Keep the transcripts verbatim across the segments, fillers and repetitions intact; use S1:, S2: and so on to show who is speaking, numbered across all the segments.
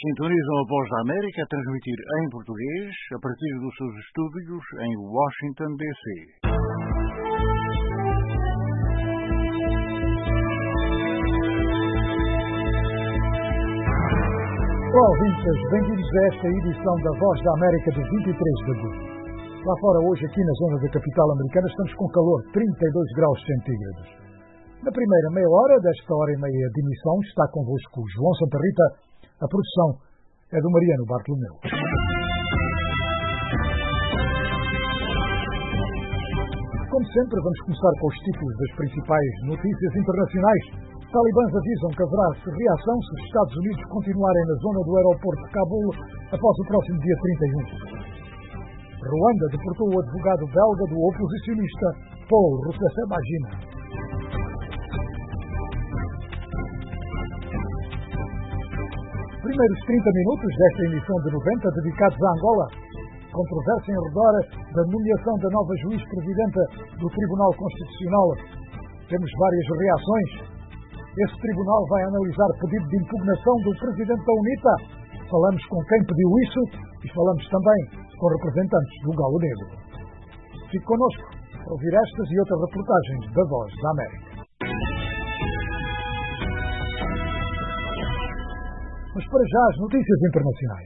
S1: Sintonizam a Voz da América a transmitir em português a partir dos seus estúdios em Washington, D C.
S2: Olá, ouvintes, bem-vindos a esta edição da Voz da América de vinte e três de agosto. Lá fora, hoje, aqui na zona da capital americana, estamos com calor, trinta e dois graus centígrados. Na primeira meia hora desta hora e meia de emissão está convosco João Santa Rita. A produção é do Mariano Bartolomeu. Como sempre, vamos começar com os títulos das principais notícias internacionais. Talibãs avisam que haverá reação se os Estados Unidos continuarem na zona do aeroporto de Cabul após o próximo dia trinta e um. Ruanda deportou o advogado belga do oposicionista Paul Rusesabagina. Primeiros trinta minutos desta emissão de noventa dedicados a Angola. Controvérsia em redor da nomeação da nova juiz-presidenta do Tribunal Constitucional. Temos várias reações. Este tribunal vai analisar pedido de impugnação do presidente da UNITA. Falamos com quem pediu isso e falamos também com representantes do Galo Negro. Fique connosco para ouvir estas e outras reportagens da Voz da América. Mas para já as notícias internacionais.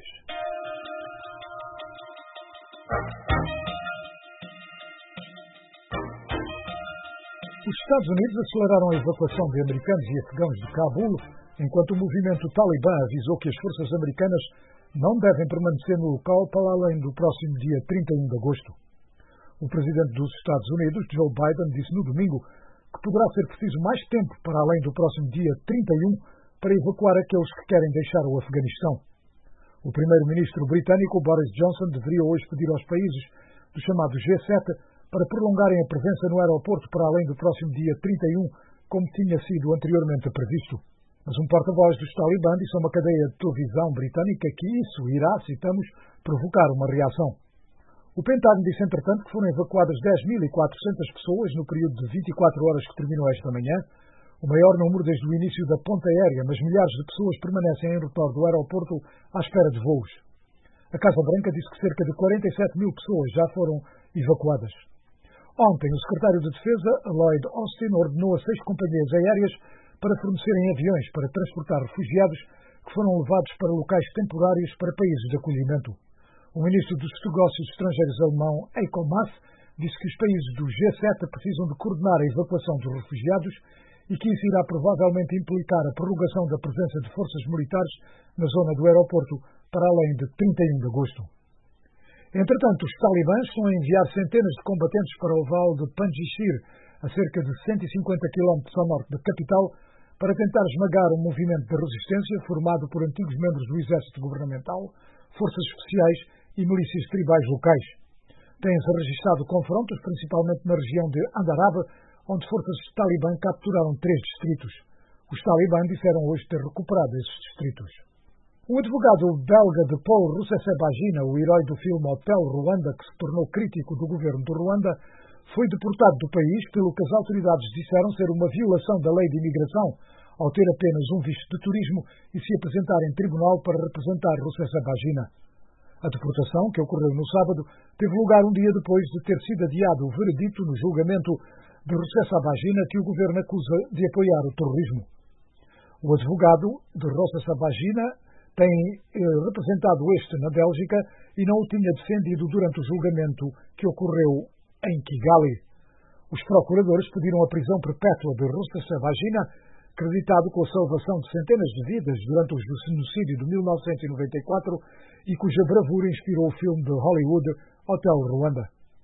S2: Os Estados Unidos aceleraram a evacuação de americanos e afegãos de Cabul, enquanto o movimento Talibã avisou que as forças americanas não devem permanecer no local para além do próximo dia trinta e um de agosto. O presidente dos Estados Unidos, Joe Biden, disse no domingo que poderá ser preciso mais tempo para além do próximo dia trinta e um para evacuar aqueles que querem deixar o Afeganistão. O primeiro-ministro britânico, Boris Johnson, deveria hoje pedir aos países do chamado G sete para prolongarem a presença no aeroporto para além do próximo dia trinta e um, como tinha sido anteriormente previsto. Mas um porta-voz dos Talibã disse a uma cadeia de televisão britânica que isso irá, citamos, provocar uma reação. O Pentágono disse, entretanto, que foram evacuadas dez mil e quatrocentas pessoas no período de vinte e quatro horas que terminou esta manhã, o maior número desde o início da ponta aérea, mas milhares de pessoas permanecem em redor do aeroporto à espera de voos. A Casa Branca disse que cerca de quarenta e sete mil pessoas já foram evacuadas. Ontem, o secretário de Defesa, Lloyd Austin, ordenou a seis companhias aéreas para fornecerem aviões para transportar refugiados que foram levados para locais temporários para países de acolhimento. O ministro dos Negócios Estrangeiros alemão, Heiko Maas, disse que os países do G sete precisam de coordenar a evacuação dos refugiados e que isso irá provavelmente implicar a prorrogação da presença de forças militares na zona do aeroporto para além de trinta e um de agosto. Entretanto, os talibãs estão a enviar centenas de combatentes para o vale de Panjshir, a cerca de cento e cinquenta quilómetros ao norte da capital, para tentar esmagar um movimento de resistência formado por antigos membros do exército governamental, forças especiais e milícias tribais locais. Têm-se registrado confrontos, principalmente na região de Andaraba, onde forças talibã capturaram três distritos. Os talibã disseram hoje ter recuperado esses distritos. O advogado belga de Paul Rusesabagina, o herói do filme Hotel Ruanda, que se tornou crítico do governo de Ruanda, foi deportado do país pelo que as autoridades disseram ser uma violação da lei de imigração, ao ter apenas um visto de turismo e se apresentar em tribunal para representar Rusesabagina. A deportação, que ocorreu no sábado, teve lugar um dia depois de ter sido adiado o veredito no julgamento de Rusesabagina, que o governo acusa de apoiar o terrorismo. O advogado de Rusesabagina tem eh, representado este na Bélgica e não o tinha defendido durante o julgamento que ocorreu em Kigali. Os procuradores pediram a prisão perpétua de Rusesabagina, acreditado com a salvação de centenas de vidas durante o genocídio de mil novecentos e noventa e quatro e cuja bravura inspirou o filme de Hollywood Hotel Ruanda.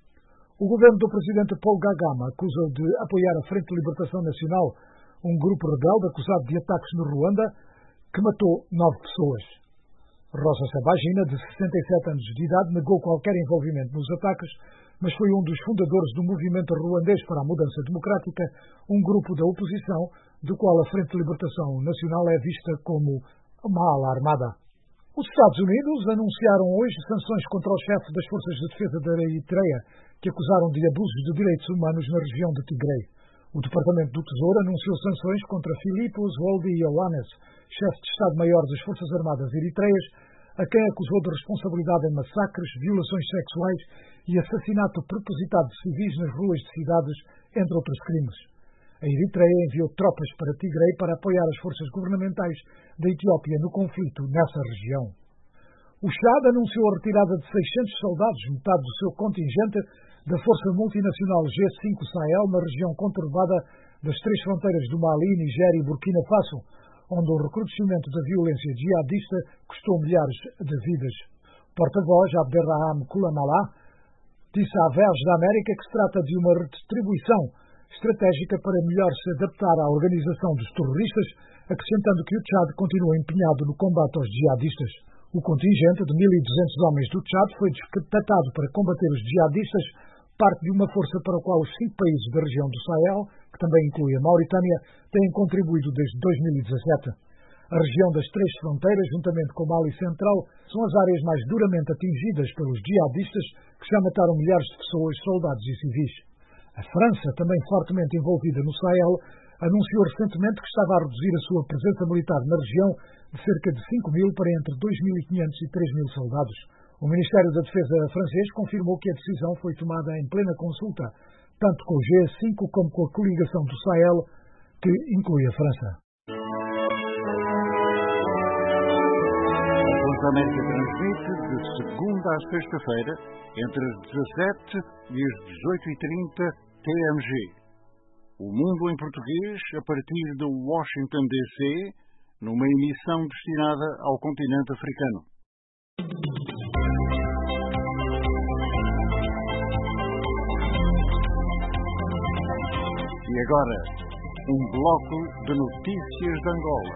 S2: O governo do presidente Paul Kagame acusa de apoiar a Frente de Libertação Nacional, um grupo rebelde acusado de ataques no Ruanda, que matou nove pessoas. Rusesabagina, de sessenta e sete anos de idade, negou qualquer envolvimento nos ataques, mas foi um dos fundadores do movimento ruandês para a mudança democrática, um grupo da oposição, do qual a Frente de Libertação Nacional é vista como uma ala armada. Os Estados Unidos anunciaram hoje sanções contra o chefe das Forças de Defesa da Eritreia, que acusaram de abusos de direitos humanos na região de Tigray. O Departamento do Tesouro anunciou sanções contra Filipos Woldi Ioannis, chefe de Estado-Maior das Forças Armadas Eritreias, a quem acusou de responsabilidade em massacres, violações sexuais e assassinato propositado de civis nas ruas de cidades, entre outros crimes. A Eritreia enviou tropas para Tigray para apoiar as forças governamentais da Etiópia no conflito nessa região. O Chad anunciou a retirada de seiscentos soldados, metade do seu contingente, da Força Multinacional G cinco Sahel na região conturbada das três fronteiras do Mali, Nigéria e Burkina Faso, onde o recrudescimento da violência jihadista custou milhares de vidas. O porta-voz Abderraham Koulamala disse à Verge da América que se trata de uma redistribuição estratégica para melhor se adaptar à organização dos terroristas, acrescentando que o Chad continua empenhado no combate aos jihadistas. O contingente de mil e duzentos homens do Chad foi destetado para combater os jihadistas, parte de uma força para a qual os cinco países da região do Sahel, que também inclui a Mauritânia, têm contribuído desde dois mil e dezassete. A região das três fronteiras, juntamente com o Mali Central, são as áreas mais duramente atingidas pelos jihadistas, que já mataram milhares de pessoas, soldados e civis. A França, também fortemente envolvida no Sahel, anunciou recentemente que estava a reduzir a sua presença militar na região de cerca de cinco mil para entre dois mil e quinhentos e três mil soldados. O Ministério da Defesa francês confirmou que a decisão foi tomada em plena consulta, tanto com o G cinco como com a coligação do Sahel, que inclui a França.
S1: A Voz da América transmite de segunda à sexta-feira, entre as dezassete e as dezoito e trinta T M G. O Mundo em Português, a partir de Washington, D C, numa emissão destinada ao continente africano. E agora, um bloco de notícias de Angola.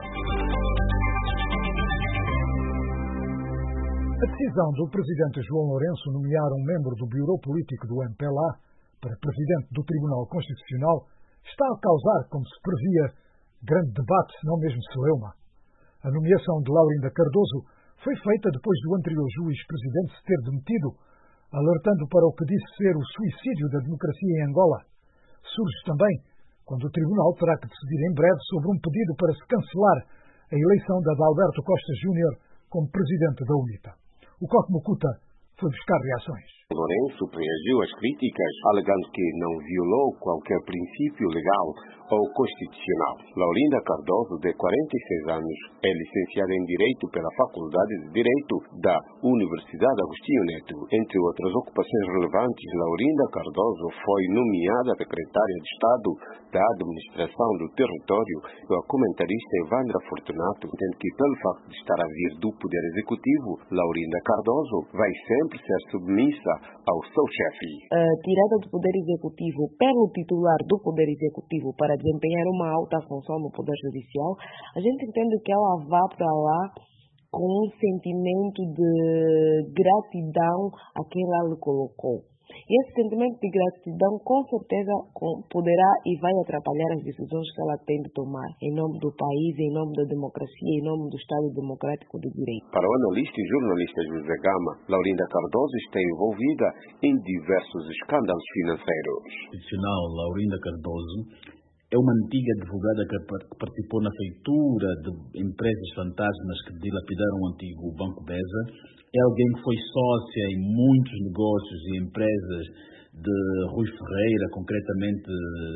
S2: A decisão do presidente João Lourenço nomear um membro do Bureau Político do M P L A para presidente do Tribunal Constitucional está a causar, como se previa, grande debate, se não mesmo celeuma. A nomeação de Laurinda Cardoso foi feita depois do anterior juiz-presidente se ter demitido, alertando para o que disse ser o suicídio da democracia em Angola. Surge também quando o Tribunal terá que decidir em breve sobre um pedido para se cancelar a eleição de Adalberto Costa Júnior como presidente da UNITA. O Coque Mucuta foi buscar reações.
S3: Lourenço reagiu às críticas, alegando que não violou qualquer princípio legal ou constitucional. Laurinda Cardoso, de quarenta e seis anos, é licenciada em Direito pela Faculdade de Direito da Universidade Agostinho Neto. Entre outras ocupações relevantes, Laurinda Cardoso foi nomeada secretária de Estado da Administração do Território. A comentarista Evandra Fortunato entende que, pelo facto de estar a vir do Poder Executivo, Laurinda Cardoso vai sempre ser submissa ao seu chefe.
S4: A tirada do Poder Executivo pelo titular do Poder Executivo para desempenhar uma alta função no Poder Judicial, a gente entende que ela vá para lá com um sentimento de gratidão a quem lá lhe colocou. E esse sentimento de gratidão, com certeza, poderá e vai atrapalhar as decisões que ela tem de tomar em nome do país, em nome da democracia, em nome do Estado Democrático de Direito.
S3: Para o analista e jornalista José Gama, Laurinda Cardoso está envolvida em diversos escândalos financeiros.
S5: A profissional Laurinda Cardoso é uma antiga advogada que participou na feitura de empresas fantasmas que dilapidaram o antigo Banco Beza. É alguém que foi sócia em muitos negócios e empresas de Rui Ferreira, concretamente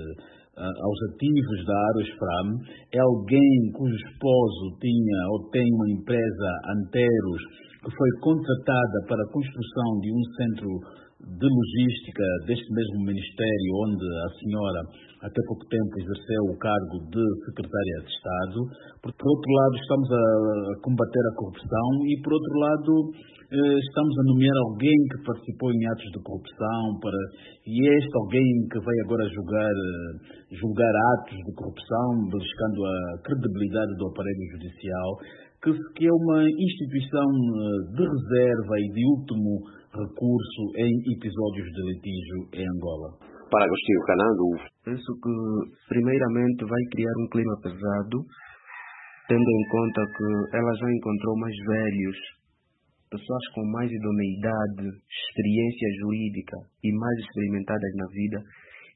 S5: aos ativos da Aerosfram. É alguém cujo esposo tinha ou tem uma empresa Anteros que foi contratada para a construção de um centro de logística deste mesmo ministério, onde a senhora até pouco tempo exerceu o cargo de secretária de Estado. Por outro lado, estamos a combater a corrupção e, por outro lado, estamos a nomear alguém que participou em atos de corrupção para, e este alguém que vai agora julgar, julgar atos de corrupção, buscando a credibilidade do aparelho judicial, que, que é uma instituição de reserva e de último recurso em episódios de litígio em Angola.
S3: Para Agostinho Canando,
S6: penso que primeiramente vai criar um clima pesado, tendo em conta que ela já encontrou mais velhos, pessoas com mais idoneidade, experiência jurídica e mais experimentadas na vida,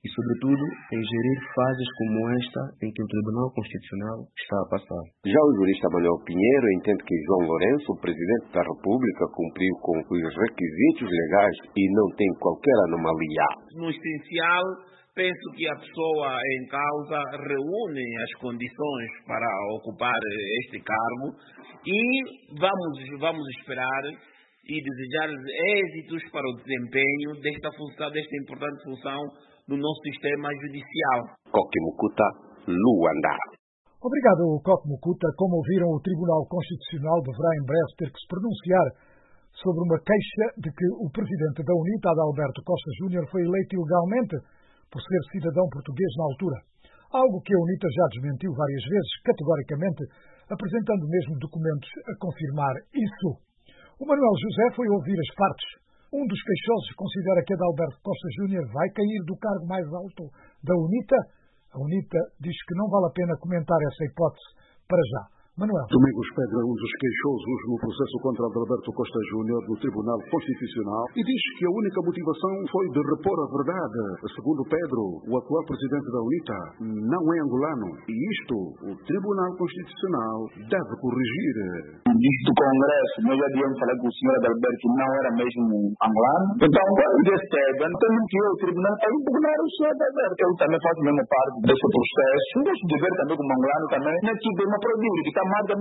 S6: e, sobretudo, em gerir fases como esta em que o Tribunal Constitucional está a passar.
S3: Já o jurista Manuel Pinheiro entende que João Lourenço, o presidente da República, cumpriu com os requisitos legais e não tem qualquer anomalia.
S7: No essencial, penso que a pessoa em causa reúne as condições para ocupar este cargo e vamos, vamos esperar e desejar êxitos para o desempenho desta função, desta importante função do nosso sistema judicial.
S3: Coque Mukuta, Luanda.
S2: Obrigado, Coque Mukuta. Como ouviram, o Tribunal Constitucional deverá em breve ter que se pronunciar sobre uma queixa de que o presidente da UNITA, Adalberto Costa Júnior, foi eleito ilegalmente por ser cidadão português na altura. Algo que a UNITA já desmentiu várias vezes, categoricamente, apresentando mesmo documentos a confirmar isso. O Manuel José foi ouvir as partes. Um dos queixosos considera que Adalberto Costa Júnior vai cair do cargo mais alto da UNITA. A UNITA diz que não vale a pena comentar essa hipótese para já. Manuel.
S1: Domingos Pedro é um dos queixosos no processo contra Adalberto Costa Júnior do Tribunal Constitucional e diz que a única motivação foi de repor a verdade. Segundo Pedro, o atual presidente da UNITA não é angolano e isto o Tribunal Constitucional deve corrigir.
S8: Dito do Congresso, nós já devíamos falar que o senhor Adalberto não era mesmo angolano. Então, quando recebe, então que o Tribunal está impugnar o senhor Adalberto. Eu também faço mesmo parte desse processo. Deixo de ver também como angolano também. Não é que uma proibida, que está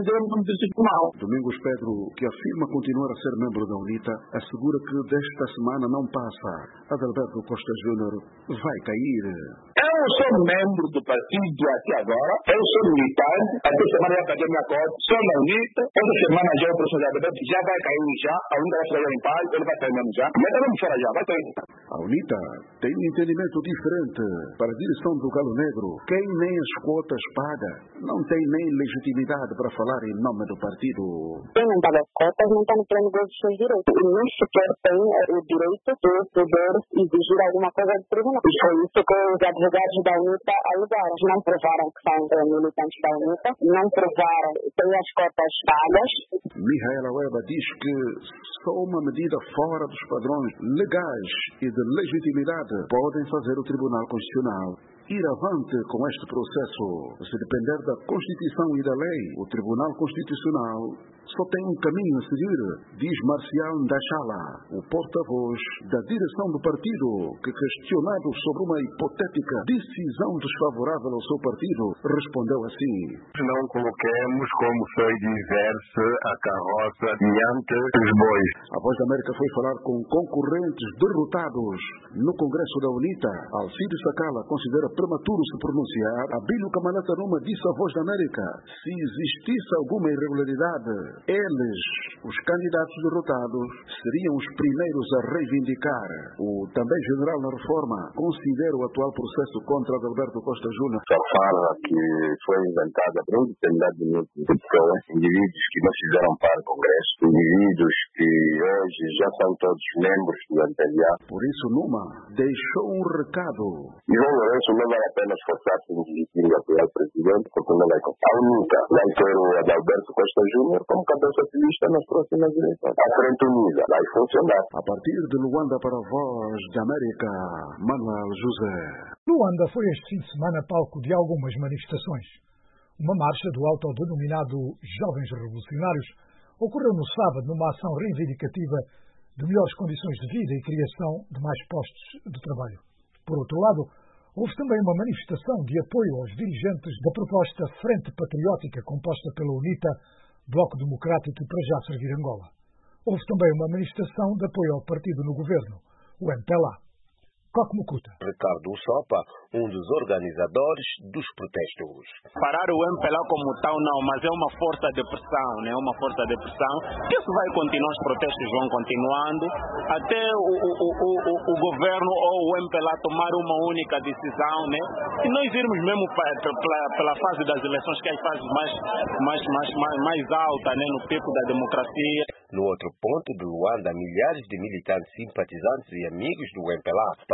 S1: Domingos Pedro, que afirma continuar a ser membro da UNITA, assegura que desta semana não passa. Adalberto Costa Júnior vai cair.
S8: Eu sou membro do partido até agora, eu sou militante, até semana já peguei minha cota, sou na UNITA, essa semana já o professor Adalberto já vai cair já, a UNITA vai ficar em paz, ele vai cair mesmo já, mas também fora já, vai cair.
S1: A UNITA tem um entendimento diferente para a direção do Galo Negro. Quem nem as quotas paga, não tem nem legitimidade para falar em nome do partido.
S9: Quem não paga as cotas não está no plano dos seus direitos. E nem sequer tem o direito de poder exigir alguma coisa do tribunal. E foi isso que os advogados da UNITA alegaram. Não provaram que são militantes da UNITA, não provaram que têm as cotas pagas.
S1: Mihaela Weba diz que só uma medida fora dos padrões legais e de legitimidade podem fazer o Tribunal Constitucional ir avante com este processo. Se depender da Constituição e da lei, o Tribunal Constitucional só tem um caminho a seguir, diz Marcial Ndachala, o porta-voz da direção do partido, que, questionado sobre uma hipotética decisão desfavorável ao seu partido, respondeu assim:
S10: não coloquemos, como foi dizer-se, a carroça diante dos bois.
S1: A Voz da América foi falar com concorrentes derrotados no Congresso da UNITA. Alcides Sacala considera prematuro se pronunciar. Abílio Camalata Numa disse à Voz da América: se existisse alguma irregularidade, eles, os candidatos derrotados, seriam os primeiros a reivindicar. O também general na reforma considera o atual processo contra Adalberto Costa Júnior.
S10: Só fala que foi inventada por uma determinada de pessoas, indivíduos que não fizeram parte do Congresso, indivíduos que hoje já são todos membros do M P L A.
S1: Por isso, Numa deixou um recado.
S10: E João Lourenço não vai apenas esforçar-se em dirigir o atual presidente, porque não vai contar. A única vai ter o Adalberto Costa Júnior como cabeça de lista nas próximas eleições. A frente unida vai funcionar.
S1: A partir de Luanda para a Voz da América, Manuel José.
S2: Luanda foi este fim de semana palco de algumas manifestações. Uma marcha do autodenominado Jovens Revolucionários ocorreu no sábado numa ação reivindicativa de melhores condições de vida e criação de mais postos de trabalho. Por outro lado, houve também uma manifestação de apoio aos dirigentes da proposta Frente Patriótica composta pela UNITA, Bloco Democrático e Para Já Servir Angola. Houve também uma manifestação de apoio ao partido no governo, o M P L A. Coque Mukuta.
S3: Ricardo Sopa, um dos organizadores dos protestos.
S11: Parar o M P L A como tal não, mas é uma força de pressão, né? uma força de pressão, que isso vai continuar, os protestos vão continuando, até o, o, o, o, o governo ou o M P L A tomar uma única decisão, né? E nós irmos mesmo para, pela, pela fase das eleições, que é a fase mais, mais, mais, mais, mais alta, né? No pico da democracia.
S3: No outro ponto de Luanda, milhares de militantes, simpatizantes e amigos do M P L A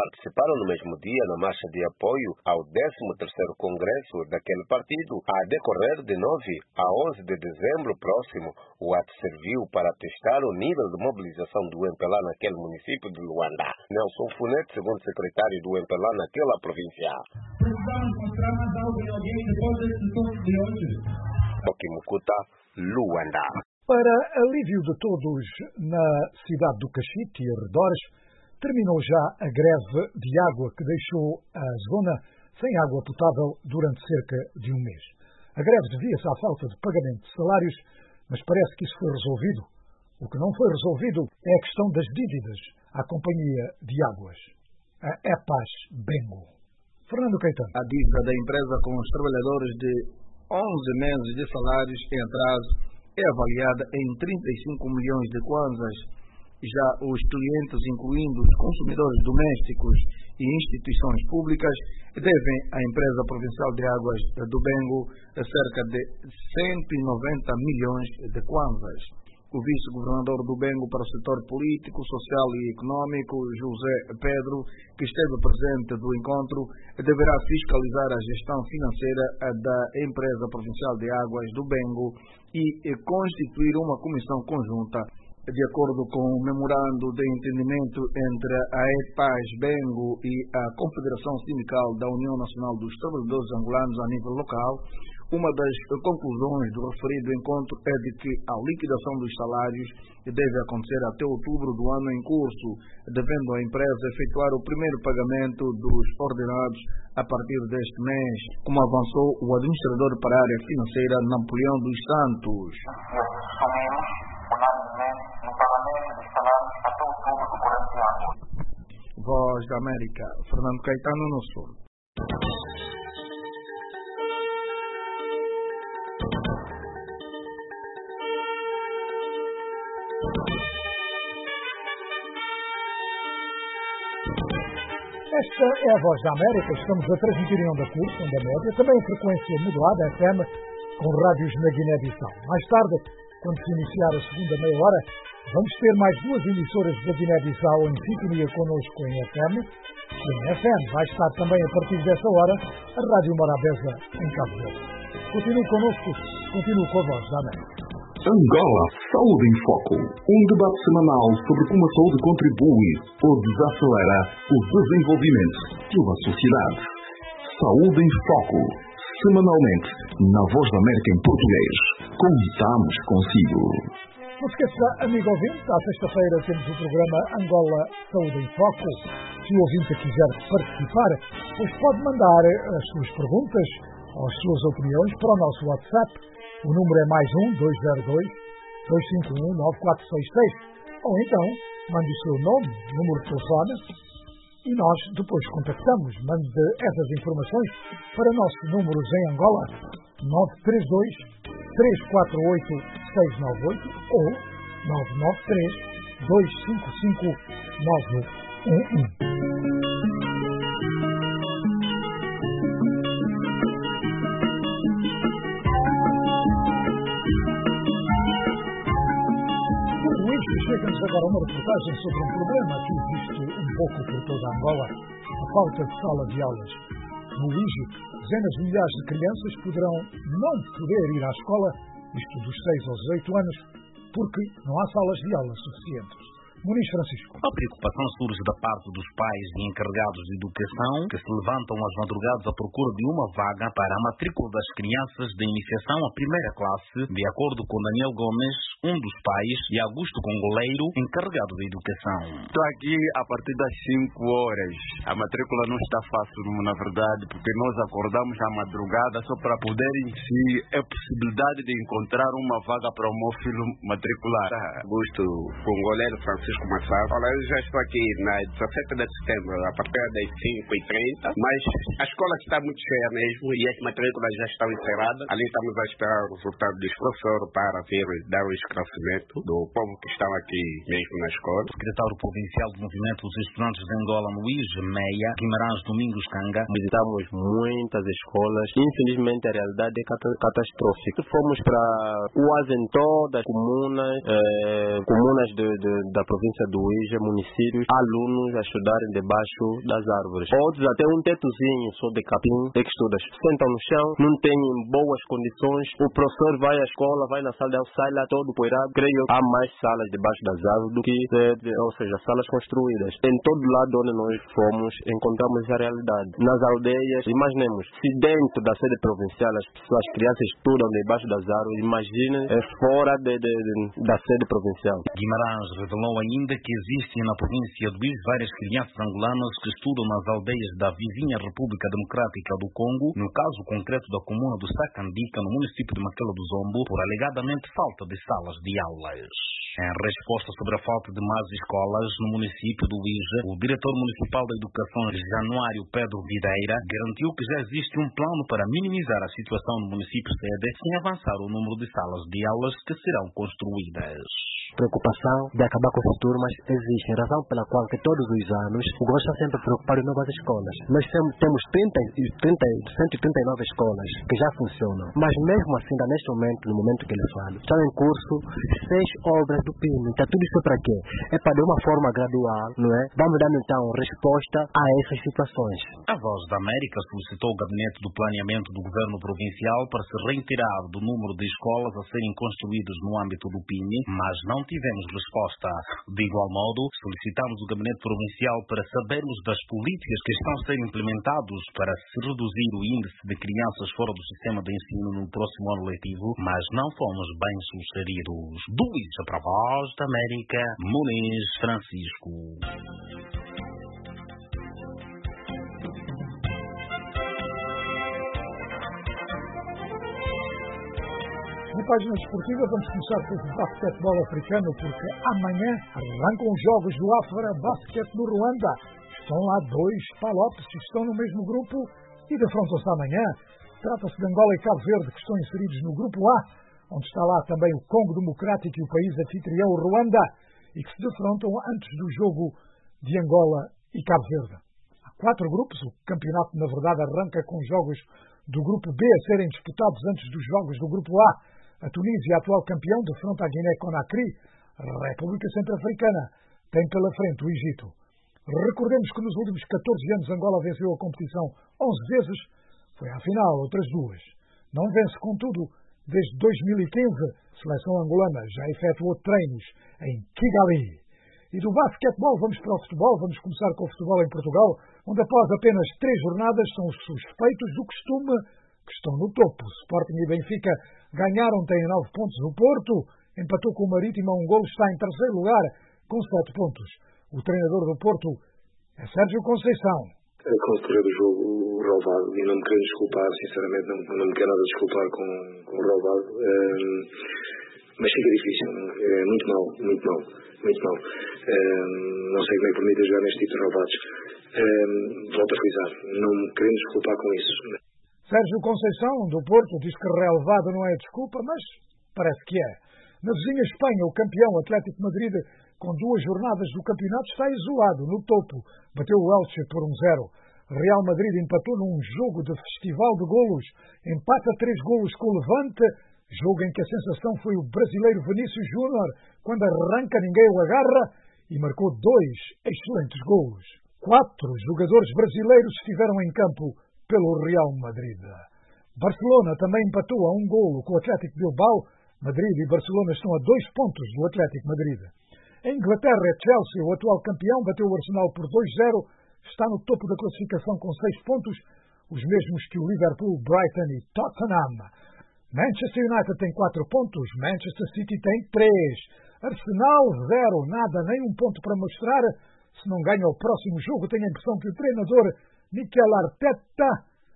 S3: Participaram no mesmo dia na marcha de apoio ao décimo terceiro Congresso daquele partido. A decorrer de nove a onze de dezembro próximo, o ato serviu para testar o nível de mobilização do M P L A naquele município de Luanda. Nelson Funete, segundo secretário do M P L A naquela província. Okimukuta, Luanda.
S2: Para alívio de todos na cidade do Caxite e arredores, terminou já a greve de água que deixou a zona sem água potável durante cerca de um mês. A greve devia-se à falta de pagamento de salários, mas parece que isso foi resolvido. O que não foi resolvido é a questão das dívidas à Companhia de Águas, a EPAS Bengo. Fernando Caetano.
S12: A dívida da empresa com os trabalhadores de onze meses de salários em atraso é avaliada em trinta e cinco milhões de kwanzas. Já os clientes, incluindo os consumidores domésticos e instituições públicas, devem à empresa provincial de águas do Bengo cerca de cento e noventa milhões de kwanzas. O vice-governador do Bengo para o setor político, social e econômico, José Pedro, que esteve presente do encontro, deverá fiscalizar a gestão financeira da empresa provincial de águas do Bengo e constituir uma comissão conjunta. De acordo com o memorando de entendimento entre a EPAS Bengo e a Confederação Sindical da União Nacional dos Trabalhadores Angolanos a nível local, uma das conclusões do referido encontro é de que a liquidação dos salários deve acontecer até outubro do ano em curso, devendo a empresa efetuar o primeiro pagamento dos ordenados a partir deste mês, como avançou o administrador para a área financeira Napoleão dos Santos.
S13: No pagamento dos salários até outubro do corrente ano.
S12: Voz da América, Fernando Caetano no Sul.
S2: Esta é a Voz da América. Estamos a transmitir em onda curta, onda média, também em frequência modulada F M, com rádios na Guiné-Bissau. Mais tarde, quando se iniciar a segunda meia hora, vamos ter mais duas emissoras da Guiné-Bissau em sintonia connosco em F M. E em F M vai estar também a partir dessa hora a Rádio Morabeza em Cabo Verde. Continue connosco, continue com a Voz da América.
S14: Angola Saúde em Foco, um debate semanal sobre como a saúde contribui ou desacelera o desenvolvimento de uma sociedade. Saúde em Foco, semanalmente, na Voz da América em português. Contamos consigo.
S2: Não se esqueça, amigo ouvinte, à sexta-feira temos o programa Angola Saúde em Foco. Se o ouvinte quiser participar, pois pode mandar as suas perguntas ou as suas opiniões para o nosso WhatsApp. O número é mais um, dois zero dois, dois cinco um, nove quatro seis seis. Ou então, mande o seu nome, número de telefone, e nós depois contactamos. Mande essas informações para nossos números em Angola, nove três dois, três quatro oito, seis nove oito ou nove nove três, dois cinco cinco, nove um um. Chega-nos agora uma reportagem sobre um problema que existe um pouco por toda Angola, a falta de sala de aulas. No Uíge, dezenas de milhares de crianças poderão não poder ir à escola, isto dos seis aos dezoito anos, porque não há salas de aulas suficientes. Muniz Francisco.
S15: A preocupação surge da parte dos pais e encarregados de educação que se levantam às madrugadas à procura de uma vaga para a matrícula das crianças de iniciação à primeira classe, de acordo com Daniel Gomes, um dos pais, e Augusto Congoleiro, encarregado de educação.
S16: Estou aqui a partir das cinco horas. A matrícula não está fácil, na verdade, porque nós acordamos à madrugada só para poder em si a possibilidade de encontrar uma vaga para o meu filho matricular.
S3: Augusto Congoleiro, Francisco. Olha, eu já estou aqui na dezessete de setembro, a partir das cinco e trinta, mas a escola está muito cheia mesmo e as matrículas já estão encerradas. Ali estamos a esperar o resultado dos professores para vir dar o esclarecimento do povo que estão aqui mesmo na escola.
S15: O secretário provincial do Movimento dos Estudantes de Angola, Luís Meia, Guimarães Domingos Canga.
S6: Visitamos muitas escolas. Infelizmente, a realidade é catastrófica. Fomos para o Azentó das comunas, eh, comuna
S17: zonas de, de, da província do Uíja, municípios, alunos a estudarem debaixo das árvores. Outros até um tetozinho só de capim, é que estudas. Sentam no chão, não têm boas condições. O professor vai à escola, vai na sala de aula, sai lá todo poeirado. Creio que há mais salas debaixo das árvores do que, ou seja, salas construídas. Em todo lado onde nós fomos, encontramos a realidade. Nas aldeias, imaginemos, se dentro da sede provincial as pessoas, as crianças estudam debaixo das árvores, imagine é fora de, de, de, da sede provincial.
S15: Guimarães revelou ainda que existem na província do Uíja várias crianças angolanas que estudam nas aldeias da vizinha República Democrática do Congo, no caso concreto da comuna do Sacandica, no município de Maquela do Zombo, por alegadamente falta de salas de aulas. Em resposta sobre a falta de mais escolas no município do Uíja, o diretor municipal da Educação, Januário Pedro Videira, garantiu que já existe um plano para minimizar a situação no município sede sem avançar o número de salas de aulas que serão construídas.
S18: Preocupação de acabar com o futuro, mas existe razão pela qual que todos os anos o governo está sempre preocupado em novas escolas. Nós temos trinta, trinta, cento e trinta e nove escolas que já funcionam, mas mesmo assim, neste momento, no momento que ele fala, estão em curso seis obras do P I M. Então tudo isso para quê? É para de uma forma gradual, não é? Vamos dar então resposta a essas situações.
S15: A Voz da América solicitou ao Gabinete do Planeamento do Governo Provincial para se reiterar do número de escolas a serem construídas no âmbito do P I M, mas não tivemos resposta. De igual modo, solicitamos o Gabinete Provincial para sabermos das políticas que estão a ser implementadas para se reduzir o índice de crianças fora do sistema de ensino no próximo ano letivo, mas não fomos bem sucedidos. Do Uíja para a Voz da América, Muniz Francisco.
S2: Na página desportiva vamos começar com o basquetebol africano, porque amanhã arrancam os jogos do Afara Basket no Ruanda. Estão lá dois palopes que estão no mesmo grupo e defrontam-se amanhã. Trata-se de Angola e Cabo Verde, que estão inseridos no grupo A, onde está lá também o Congo Democrático e o país anfitrião Ruanda, e que se defrontam antes do jogo de Angola e Cabo Verde. Há quatro grupos, o campeonato na verdade arranca com os jogos do grupo B a serem disputados antes dos jogos do grupo A. A Tunísia, atual campeão, defronta a Guiné-Conakry. A República Centro-Africana tem pela frente o Egito. Recordemos que nos últimos catorze anos Angola venceu a competição onze vezes, foi à final outras duas. Não vence, contudo, desde dois mil e quinze, a seleção angolana já efetuou treinos em Kigali. E do basquetebol vamos para o futebol, vamos começar com o futebol em Portugal, onde após apenas três jornadas são os suspeitos do costume que estão no topo. Sporting e Benfica ganharam, têm nove pontos. O Porto empatou com o Marítimo a um golo, está em terceiro lugar com sete pontos. O treinador do Porto é Sérgio Conceição.
S19: Com o decorrer do jogo, o Relvado, e não me quero desculpar, sinceramente, não, não me quero nada desculpar com, com o Relvado, um, mas fica difícil, é muito mal, muito mal, muito mal. Um, não sei como é que permite jogar neste tipo de Relvados. Um, volto a frisar, não me queremos desculpar com isso.
S2: Sérgio Conceição, do Porto, diz que relevado não é desculpa, mas parece que é. Na vizinha Espanha, o campeão Atlético Madrid, com duas jornadas do campeonato, está isolado no topo. Bateu o Elche por um zero. Real Madrid empatou num jogo de festival de golos. Empata três golos com o Levante, jogo em que a sensação foi o brasileiro Vinícius Júnior, quando arranca ninguém o agarra, e marcou dois excelentes golos. Quatro jogadores brasileiros estiveram em campo pelo Real Madrid. Barcelona também empatou a um golo com o Atlético Bilbao. Madrid e Barcelona estão a dois pontos do Atlético Madrid. Em Inglaterra, Chelsea, o atual campeão, bateu o Arsenal por dois zero. Está no topo da classificação com seis pontos, os mesmos que o Liverpool, Brighton e Tottenham. Manchester United tem quatro pontos, Manchester City tem três. Arsenal, zero, nada, nem um ponto para mostrar. Se não ganha o próximo jogo, tenho a impressão que o treinador Mikel Arteta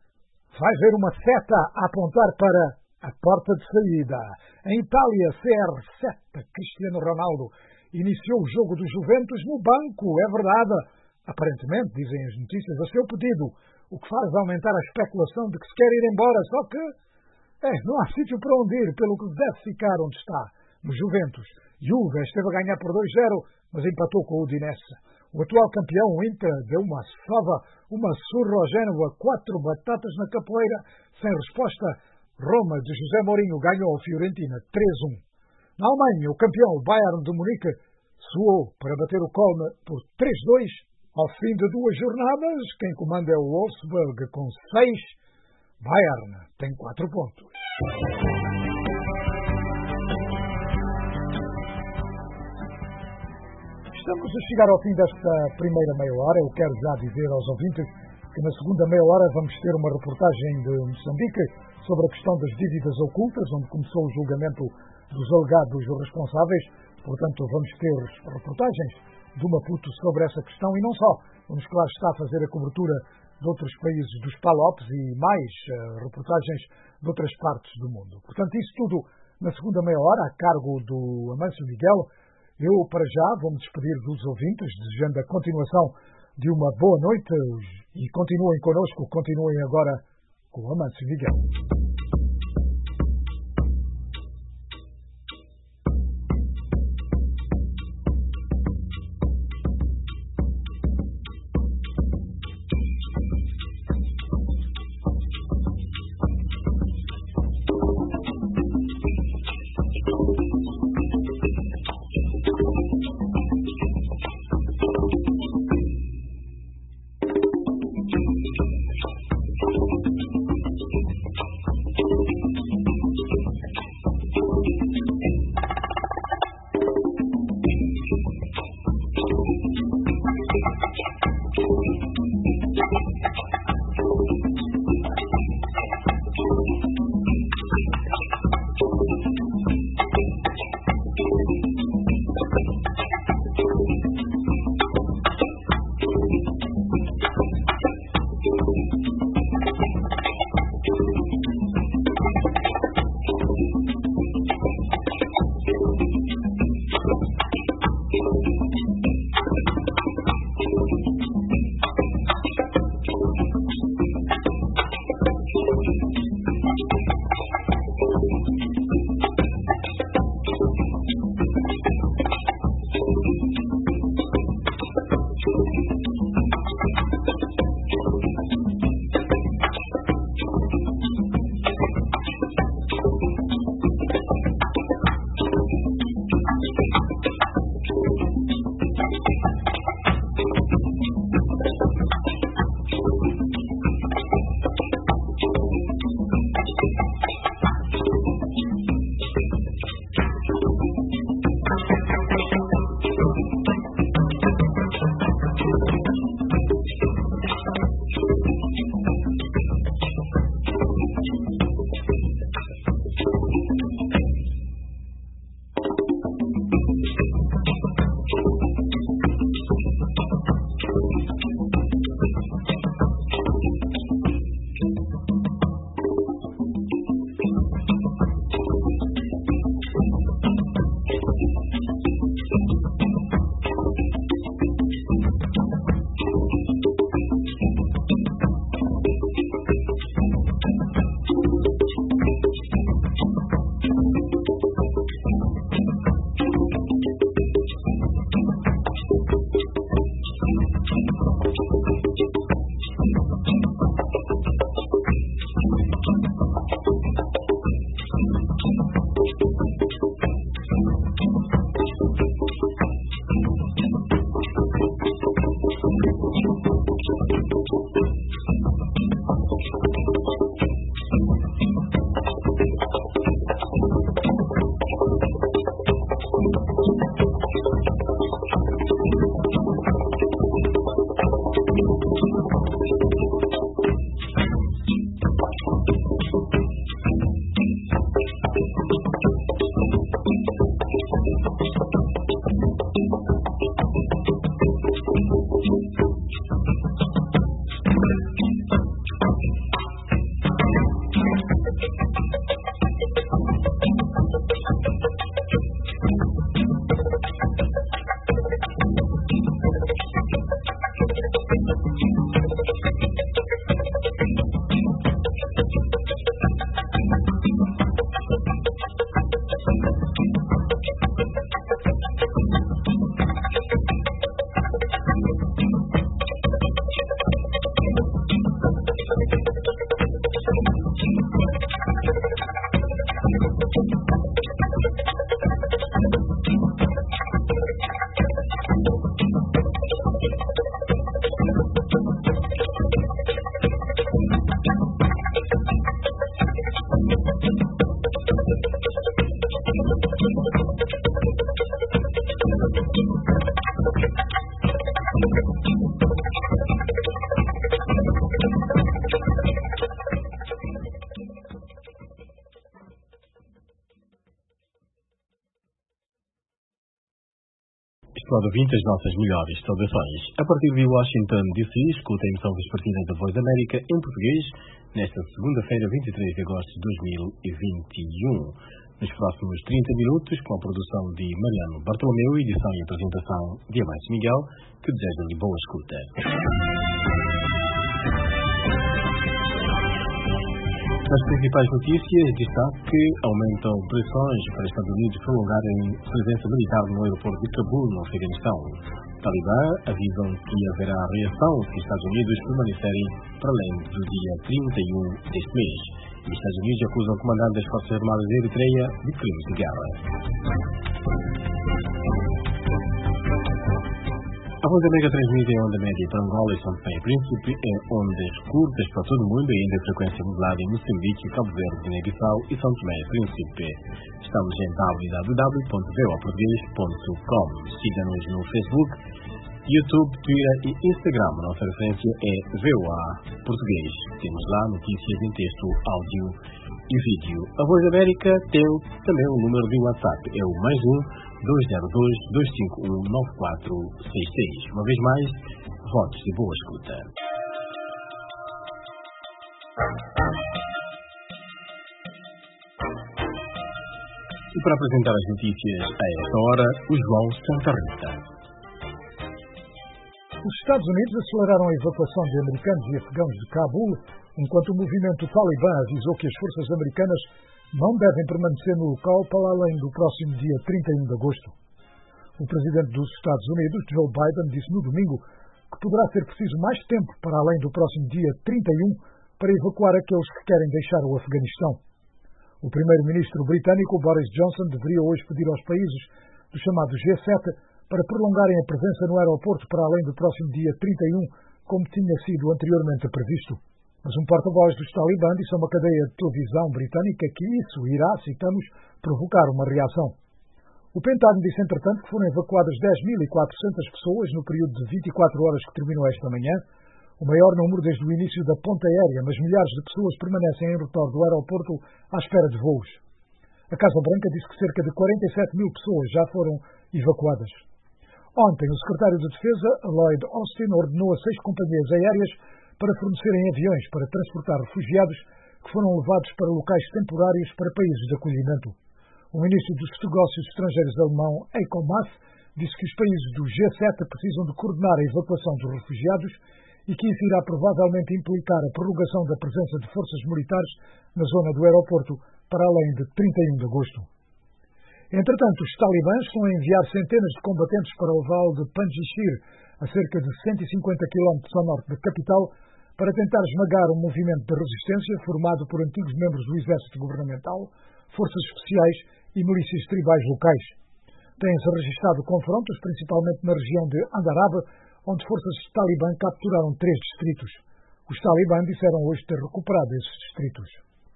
S2: vai ver uma seta a apontar para a porta de saída. Em Itália, C R sete, Cristiano Ronaldo, iniciou o jogo do Juventus no banco, é verdade. Aparentemente, dizem as notícias, a seu pedido, o que faz aumentar a especulação de que se quer ir embora, só que é, não há sítio para onde ir, pelo que deve ficar onde está, no Juventus. Juve esteve a ganhar por dois zero, mas empatou com o Udinese. O atual campeão, o Inter, deu uma sova, uma surra ao Génova, quatro batatas na capoeira, sem resposta. Roma, de José Mourinho, ganhou a Fiorentina três um. Na Alemanha, o campeão Bayern de Munique suou para bater o Köln por três a dois. Ao fim de duas jornadas, quem comanda é o Wolfsburg com seis. Bayern tem quatro pontos. Estamos a chegar ao fim desta primeira meia hora. Eu quero já dizer aos ouvintes que na segunda meia hora vamos ter uma reportagem de Moçambique sobre a questão das dívidas ocultas, onde começou o julgamento dos alegados responsáveis. Portanto, vamos ter reportagens do Maputo sobre essa questão e não só. Vamos, claro, estar a fazer a cobertura de outros países dos Palopes e mais uh, reportagens de outras partes do mundo. Portanto, isso tudo na segunda meia hora, a cargo do Amâncio Miguel. Eu, para já, vou-me despedir dos ouvintes, desejando a continuação de uma boa noite e continuem connosco, continuem agora com o Amâncio Miguel.
S20: estimado ouvinte, as nossas melhores saudações. A partir de Washington, D C, escuta a emissão vespertina da Voz da América em português, nesta segunda-feira, vinte e três de agosto de dois mil e vinte e um. Nos próximos trinta minutos, com a produção de Mariano Bartolomeu, edição e apresentação de Amancio Miguel, que deseja-lhe boa escuta. As principais notícias destaque aumentam pressões para Estados Unidos prolongarem presença militar no aeroporto de Cabul, no Afeganistão. Talibã avisam que haverá reação se Estados Unidos permanecerem para além do dia trinta e um deste mês. E Estados Unidos acusam o comandante das Forças Armadas da Eritreia de crimes de guerra. A Voz da América transmite em onda média para Angola e São Tomé e Príncipe, em ondas curtas para todo o mundo e ainda em frequência modulada em Moçambique, Cabo Verde, Guiné-Bissau e São Tomé e Príncipe. Estamos em w w w ponto v o a português ponto com. Siga-nos no Facebook, YouTube, Twitter e Instagram. A nossa referência é V O A Português. Temos lá notícias em texto, áudio e vídeo. A Voz da América tem também um número de WhatsApp. É o mais um dois zero dois, dois cinco um, nove quatro seis seis. Uma vez mais, votos de boa escuta. E para apresentar as notícias a esta hora, o João Santa Rita.
S2: Os Estados Unidos aceleraram a evacuação de americanos e afegãos de Cabul, enquanto o movimento Talibã avisou que as forças americanas não devem permanecer no local para além do próximo dia trinta e um de agosto. O presidente dos Estados Unidos, Joe Biden, disse no domingo que poderá ser preciso mais tempo para além do próximo dia trinta e um para evacuar aqueles que querem deixar o Afeganistão. O primeiro-ministro britânico, Boris Johnson, deveria hoje pedir aos países do chamado G sete para prolongarem a presença no aeroporto para além do próximo dia trinta e um, como tinha sido anteriormente previsto. Mas um porta-voz dos Talibã disse a uma cadeia de televisão britânica que isso irá, citamos, provocar uma reação. O Pentágono disse, entretanto, que foram evacuadas dez mil e quatrocentas pessoas no período de vinte e quatro horas que terminou esta manhã, o maior número desde o início da ponta aérea, mas milhares de pessoas permanecem em redor do aeroporto à espera de voos. A Casa Branca disse que cerca de quarenta e sete mil pessoas já foram evacuadas. Ontem, o secretário de Defesa, Lloyd Austin, ordenou a seis companhias aéreas para fornecerem aviões para transportar refugiados que foram levados para locais temporários para países de acolhimento. O ministro dos Negócios Estrangeiros alemão, Heiko Maas, disse que os países do G sete precisam de coordenar a evacuação dos refugiados e que isso irá provavelmente implicar a prorrogação da presença de forças militares na zona do aeroporto para além de trinta e um de agosto. Entretanto, os talibãs estão a enviar centenas de combatentes para o vale de Panjshir, a cerca de cento e cinquenta quilómetros ao norte da capital, para tentar esmagar um movimento de resistência formado por antigos membros do exército governamental, forças especiais e milícias tribais locais. Têm-se registrado confrontos, principalmente na região de Andarab, onde forças talibã capturaram três distritos. Os talibã disseram hoje ter recuperado esses distritos.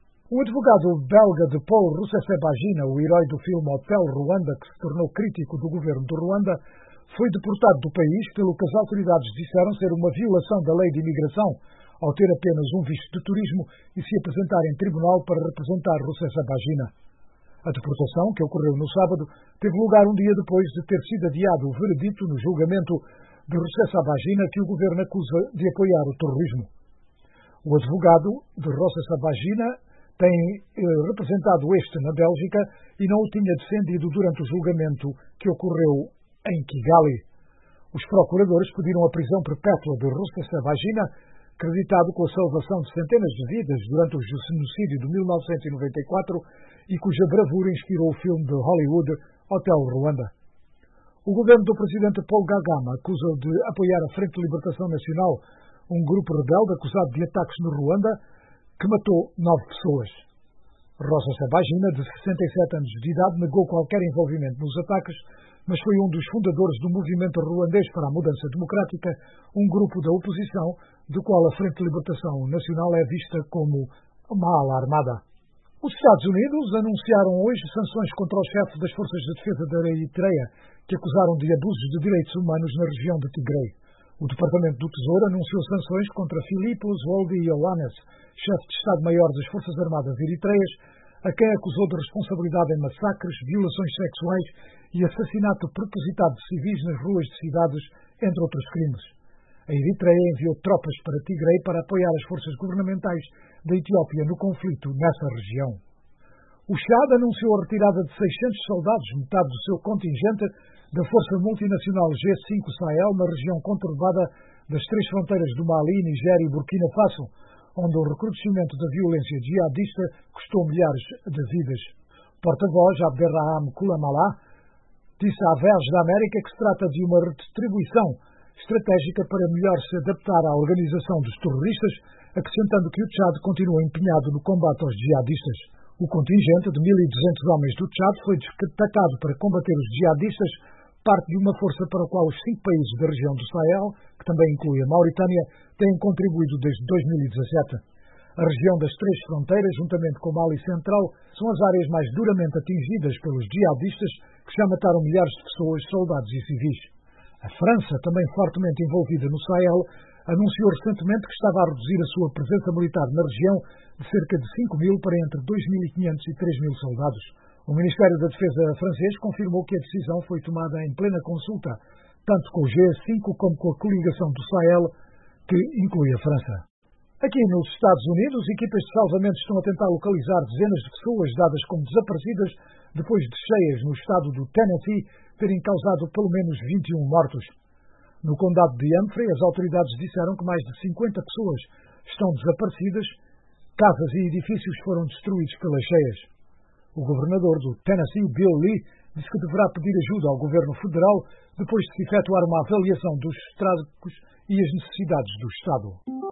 S2: O advogado belga de Paul Rusesabagina, o herói do filme Hotel Ruanda, que se tornou crítico do governo de Ruanda, foi deportado do país pelo que as autoridades disseram ser uma violação da lei de imigração, ao ter apenas um visto de turismo e se apresentar em tribunal para representar Rusesabagina. A deportação, que ocorreu no sábado, teve lugar um dia depois de ter sido adiado o veredito no julgamento de Rusesabagina, que o governo acusa de apoiar o terrorismo. O advogado de Rusesabagina tem eh, representado este na Bélgica e não o tinha defendido durante o julgamento que ocorreu em Kigali. Os procuradores pediram a prisão perpétua de Rusesabagina, acreditado com a salvação de centenas de vidas durante o genocídio de mil novecentos e noventa e quatro e cuja bravura inspirou o filme de Hollywood Hotel Ruanda. O governo do presidente Paul Kagame acusa de apoiar a Frente de Libertação Nacional, um grupo rebelde acusado de ataques no Ruanda, que matou nove pessoas. Rusesabagina, de sessenta e sete anos de idade, negou qualquer envolvimento nos ataques, mas foi um dos fundadores do movimento ruandês para a mudança democrática, um grupo da oposição, do qual a Frente de Libertação Nacional é vista como uma ala armada. Os Estados Unidos anunciaram hoje sanções contra os chefes das Forças de Defesa da Eritreia, que acusaram de abusos de direitos humanos na região de Tigray. O Departamento do Tesouro anunciou sanções contra Filipos Wolde Ioannis, chefe de Estado-Maior das Forças Armadas Eritreias, a quem acusou de responsabilidade em massacres, violações sexuais e assassinato propositado de civis nas ruas de cidades, entre outros crimes. A Eritreia enviou tropas para Tigray para apoiar as forças governamentais da Etiópia no conflito nessa região. O Chad anunciou a retirada de seiscentos soldados, metade do seu contingente, da Força Multinacional G cinco Sahel na região conturbada das três fronteiras do Mali, Nigéria e Burkina Faso, onde o recrudescimento da violência jihadista custou milhares de vidas. O porta-voz, Abderraham Koulamala, disse à Voz da América que se trata de uma redistribuição estratégica para melhor se adaptar à organização dos terroristas, acrescentando que o Tchad continua empenhado no combate aos jihadistas. O contingente de mil e duzentos homens do Tchad foi destacado para combater os jihadistas, parte de uma força para a qual os cinco países da região do Sahel, que também inclui a Mauritânia, têm contribuído desde dois mil e dezassete. A região das três fronteiras, juntamente com o Mali Central, são as áreas mais duramente atingidas pelos jihadistas, que já mataram milhares de pessoas, soldados e civis. A França, também fortemente envolvida no Sahel, anunciou recentemente que estava a reduzir a sua presença militar na região de cerca de cinco mil para entre dois mil e quinhentos e três mil soldados. O Ministério da Defesa francês confirmou que a decisão foi tomada em plena consulta, tanto com o G cinco como com a coligação do Sahel, que inclui a França. Aqui nos Estados Unidos, equipas de salvamento estão a tentar localizar dezenas de pessoas dadas como desaparecidas depois de cheias no estado do Tennessee terem causado pelo menos vinte e um mortos. No condado de Humphrey, as autoridades disseram que mais de cinquenta pessoas estão desaparecidas, casas e edifícios foram destruídos pelas cheias. O governador do Tennessee, Bill Lee, disse que deverá pedir ajuda ao governo federal depois de se efetuar uma avaliação dos estragos e as necessidades do Estado.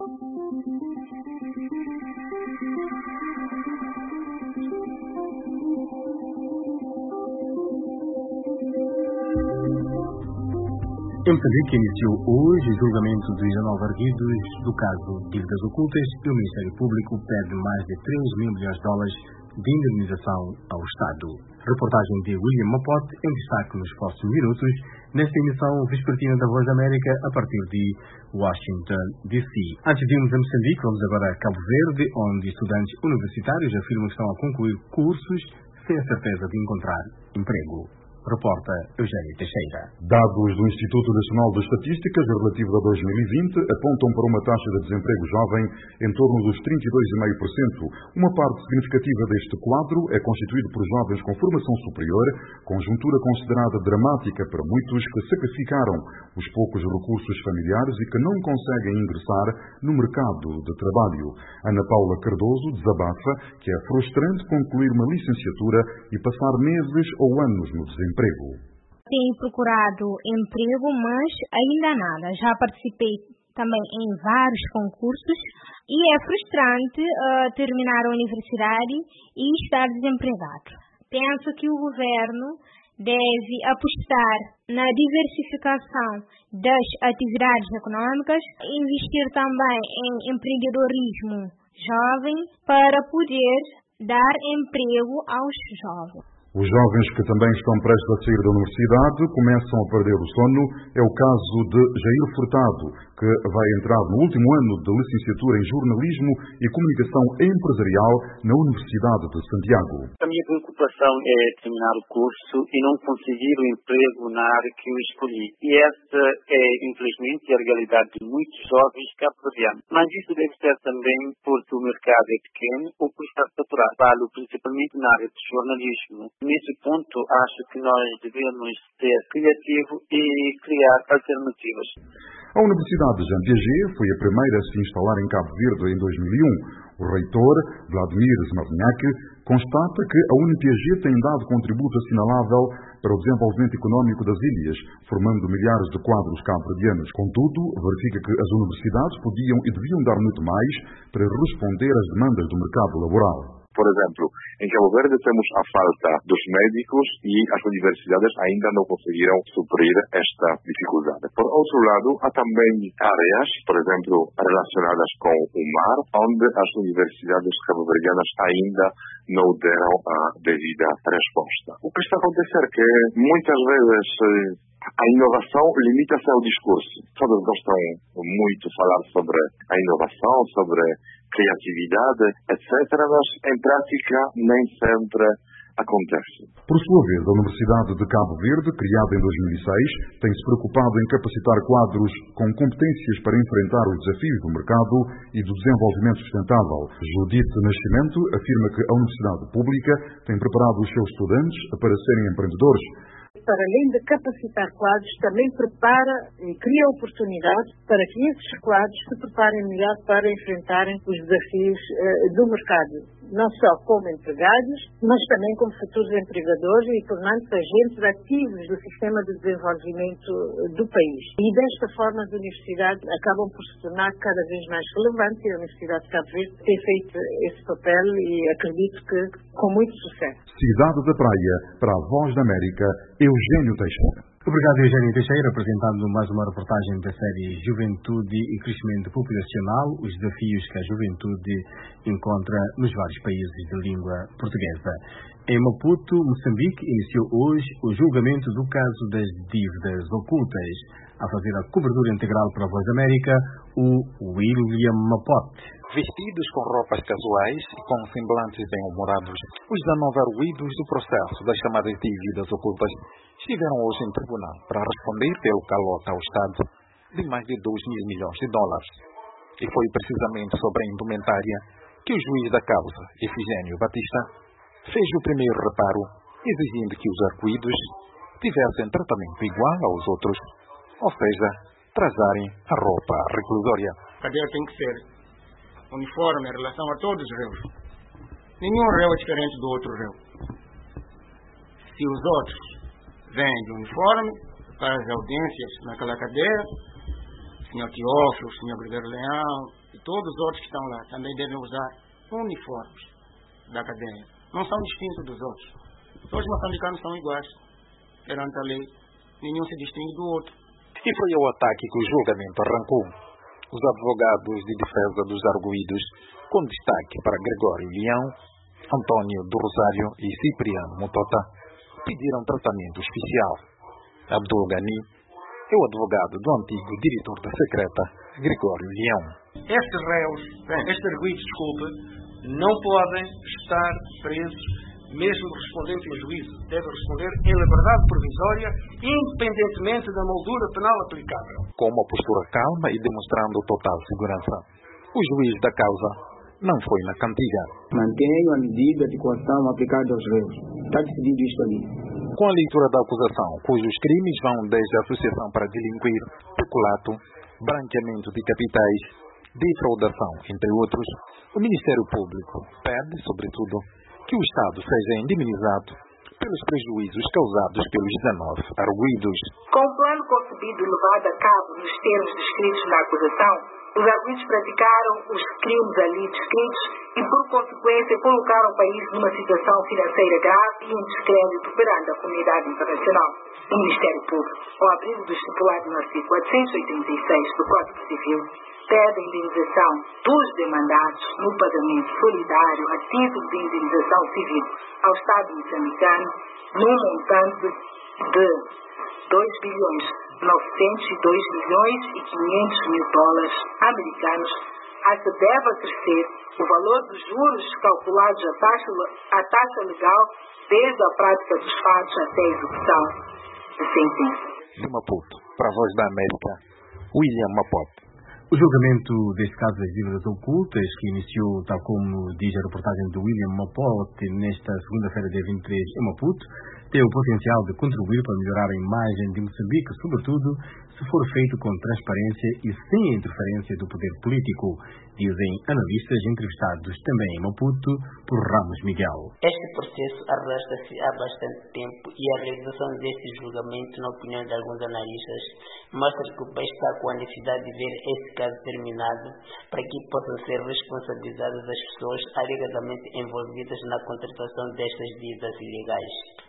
S20: Em Moçambique iniciou hoje o julgamento dos dezenove arguidos do caso Dívidas Ocultas e o Ministério Público pede mais de três mil milhões de dólares de indemnização ao Estado. Reportagem de William Mapote em destaque nos próximos minutos nesta emissão vespertina da Voz da América a partir de Washington, D C. Antes de irmos a Moçambique, vamos agora a Cabo Verde, onde estudantes universitários afirmam que estão a concluir cursos sem a certeza de encontrar emprego. Repórter Eugênio Teixeira.
S21: Dados do Instituto Nacional de Estatísticas relativos a dois mil e vinte apontam para uma taxa de desemprego jovem em torno dos trinta e dois vírgula cinco por cento. Uma parte significativa deste quadro é constituído por jovens com formação superior, conjuntura considerada dramática para muitos que sacrificaram os poucos recursos familiares e que não conseguem ingressar no mercado de trabalho. Ana Paula Cardoso desabafa que é frustrante concluir uma licenciatura e passar meses ou anos no desemprego.
S22: Tenho procurado emprego, mas ainda nada. Já participei também em vários concursos e é frustrante uh, terminar a universidade e estar desempregado. Penso que o governo deve apostar na diversificação das atividades econômicas, investir também em empreendedorismo jovem para poder dar emprego aos jovens.
S21: Os jovens que também estão prestes a sair da universidade começam a perder o sono. É o caso de Jair Furtado, que vai entrar no último ano de licenciatura em Jornalismo e Comunicação Empresarial na Universidade de Santiago.
S23: A minha preocupação é terminar o curso e não conseguir o emprego na área que eu escolhi. E essa é, infelizmente, a realidade de muitos jovens cabo-verdianos. Mas isso deve ser também porque o mercado é pequeno ou por estar saturado. Falo principalmente na área de jornalismo. Nesse ponto, acho que nós devemos ser criativos e criar alternativas.
S21: A Universidade Jean Piaget foi a primeira a se instalar em Cabo Verde em dois mil e um. O reitor, Vladimir Zmarniak, constata que a Unipiaget tem dado contributo assinalável para o desenvolvimento económico das ilhas, formando milhares de quadros cabo-verdianos. Contudo, verifica que as universidades podiam e deviam dar muito mais para responder às demandas do mercado laboral.
S10: Por exemplo, em Cabo Verde temos a falta dos médicos e as universidades ainda não conseguiram suprir esta dificuldade. Por outro lado, há também áreas, por exemplo, relacionadas com o mar, onde as universidades cabo-verdianas ainda não deram a devida resposta. O que está a acontecer é que muitas vezes A inovação limita-se ao discurso. Todos gostam muito de falar sobre a inovação, sobre criatividade, etcétera, mas em prática nem sempre acontece.
S21: Por sua vez, a Universidade de Cabo Verde, criada em dois mil e seis, tem-se preocupado em capacitar quadros com competências para enfrentar os desafios do mercado e do desenvolvimento sustentável. Judite Nascimento afirma que a Universidade Pública tem preparado os seus estudantes para serem empreendedores.
S4: Para além de capacitar quadros, também prepara e cria oportunidades para que esses quadros se preparem melhor para enfrentarem os desafios eh, do mercado, não só como empregados, mas também como futuros empregadores e tornando-se agentes ativos do sistema de desenvolvimento do país. E desta forma as universidades acabam por se tornar cada vez mais relevantes e a Universidade de Cabo Verde tem feito esse papel e acredito que com muito sucesso.
S21: Cidade da Praia, para a Voz da América, Eugênio Teixeira.
S20: Obrigado, Eugênio Teixeira, apresentando mais uma reportagem da série Juventude e Crescimento Populacional, os desafios que a juventude encontra nos vários países de língua portuguesa. Em Maputo, Moçambique, iniciou hoje o julgamento do caso das dívidas ocultas. A fazer a cobertura integral para a Voz da América, o William Mapote.
S5: Vestidos com roupas casuais e com semblantes bem-humorados, os dezenove arguidos do processo das chamadas dívidas ocultas estiveram hoje em tribunal para responder pelo calote ao Estado de mais de dois mil milhões de dólares. E foi precisamente sobre a indumentária que o juiz da causa, Efigênio Batista, fez o primeiro reparo, exigindo que os arguidos tivessem tratamento igual aos outros, ou seja, trazarem a roupa reclusória.
S7: A cadeia tem que ser uniforme em relação a todos os réus. Nenhum réu é diferente do outro réu. Se os outros vêm de uniforme para as audiências naquela cadeia, o senhor Teófilo, o senhor Brigadeiro Leão e todos os outros que estão lá também devem usar uniformes da cadeia. Não são distintos dos outros. Todos os moçambicanos são iguais perante a lei. Nenhum se distingue do outro.
S5: E foi ao ataque que o julgamento arrancou. Os advogados de defesa dos arguidos, com destaque para Gregório Leão, Antônio do Rosário e Cipriano Mutota, pediram tratamento especial. Abdul Ghani é o advogado do antigo diretor da secreta, Gregório Leão.
S7: Estes réus, estes arguidos, desculpe, não podem estar presos mesmo respondendo pelo juízo. Devem responder em liberdade provisória, independentemente da moldura penal aplicável.
S5: Com uma postura calma e demonstrando total segurança, o juiz da causa não foi na cantiga.
S24: Mantenho a medida de coação aplicada aos réus. Está decidido isto ali.
S5: Com a leitura da acusação, cujos crimes vão desde a associação para delinquir, peculato, branqueamento de capitais, defraudação, entre outros, o Ministério Público pede, sobretudo, que o Estado seja indemnizado pelos prejuízos causados pelos dezenove arguidos.
S25: Com o plano concebido e levado a cabo nos termos descritos na acusação, os arguidos praticaram os crimes ali descritos e, por consequência, colocaram o país numa situação financeira grave e em descrédito perante a comunidade internacional. O Ministério Público, ao abrigo do estipulado no artigo quatrocentos e oitenta e seis do Código Civil, pede a indenização dos demandados no pagamento solidário a título de indenização civil ao Estado moçambicano num montante de dois bilhões novecentos e dois milhões e quinhentos mil dólares americanos, a que deve acrescer o valor dos juros calculados à taxa, à taxa legal desde a prática dos fatos até a execução de sentença.
S5: De Maputo, para a Voz da América, William Mapote.
S20: O julgamento deste caso das dívidas ocultas, que iniciou, tal como diz a reportagem de William Mapote, nesta segunda-feira, dia vinte e três, em Maputo, tem o potencial de contribuir para melhorar a imagem de Moçambique, sobretudo se for feito com transparência e sem a interferência do poder político, dizem analistas entrevistados também em Maputo por Ramos Miguel.
S26: Este processo arrasta-se há bastante tempo e a realização deste julgamento, na opinião de alguns analistas, mostra que o país está com a necessidade de ver esse caso terminado para que possam ser responsabilizadas as pessoas alegadamente envolvidas na contratação destas dívidas ilegais.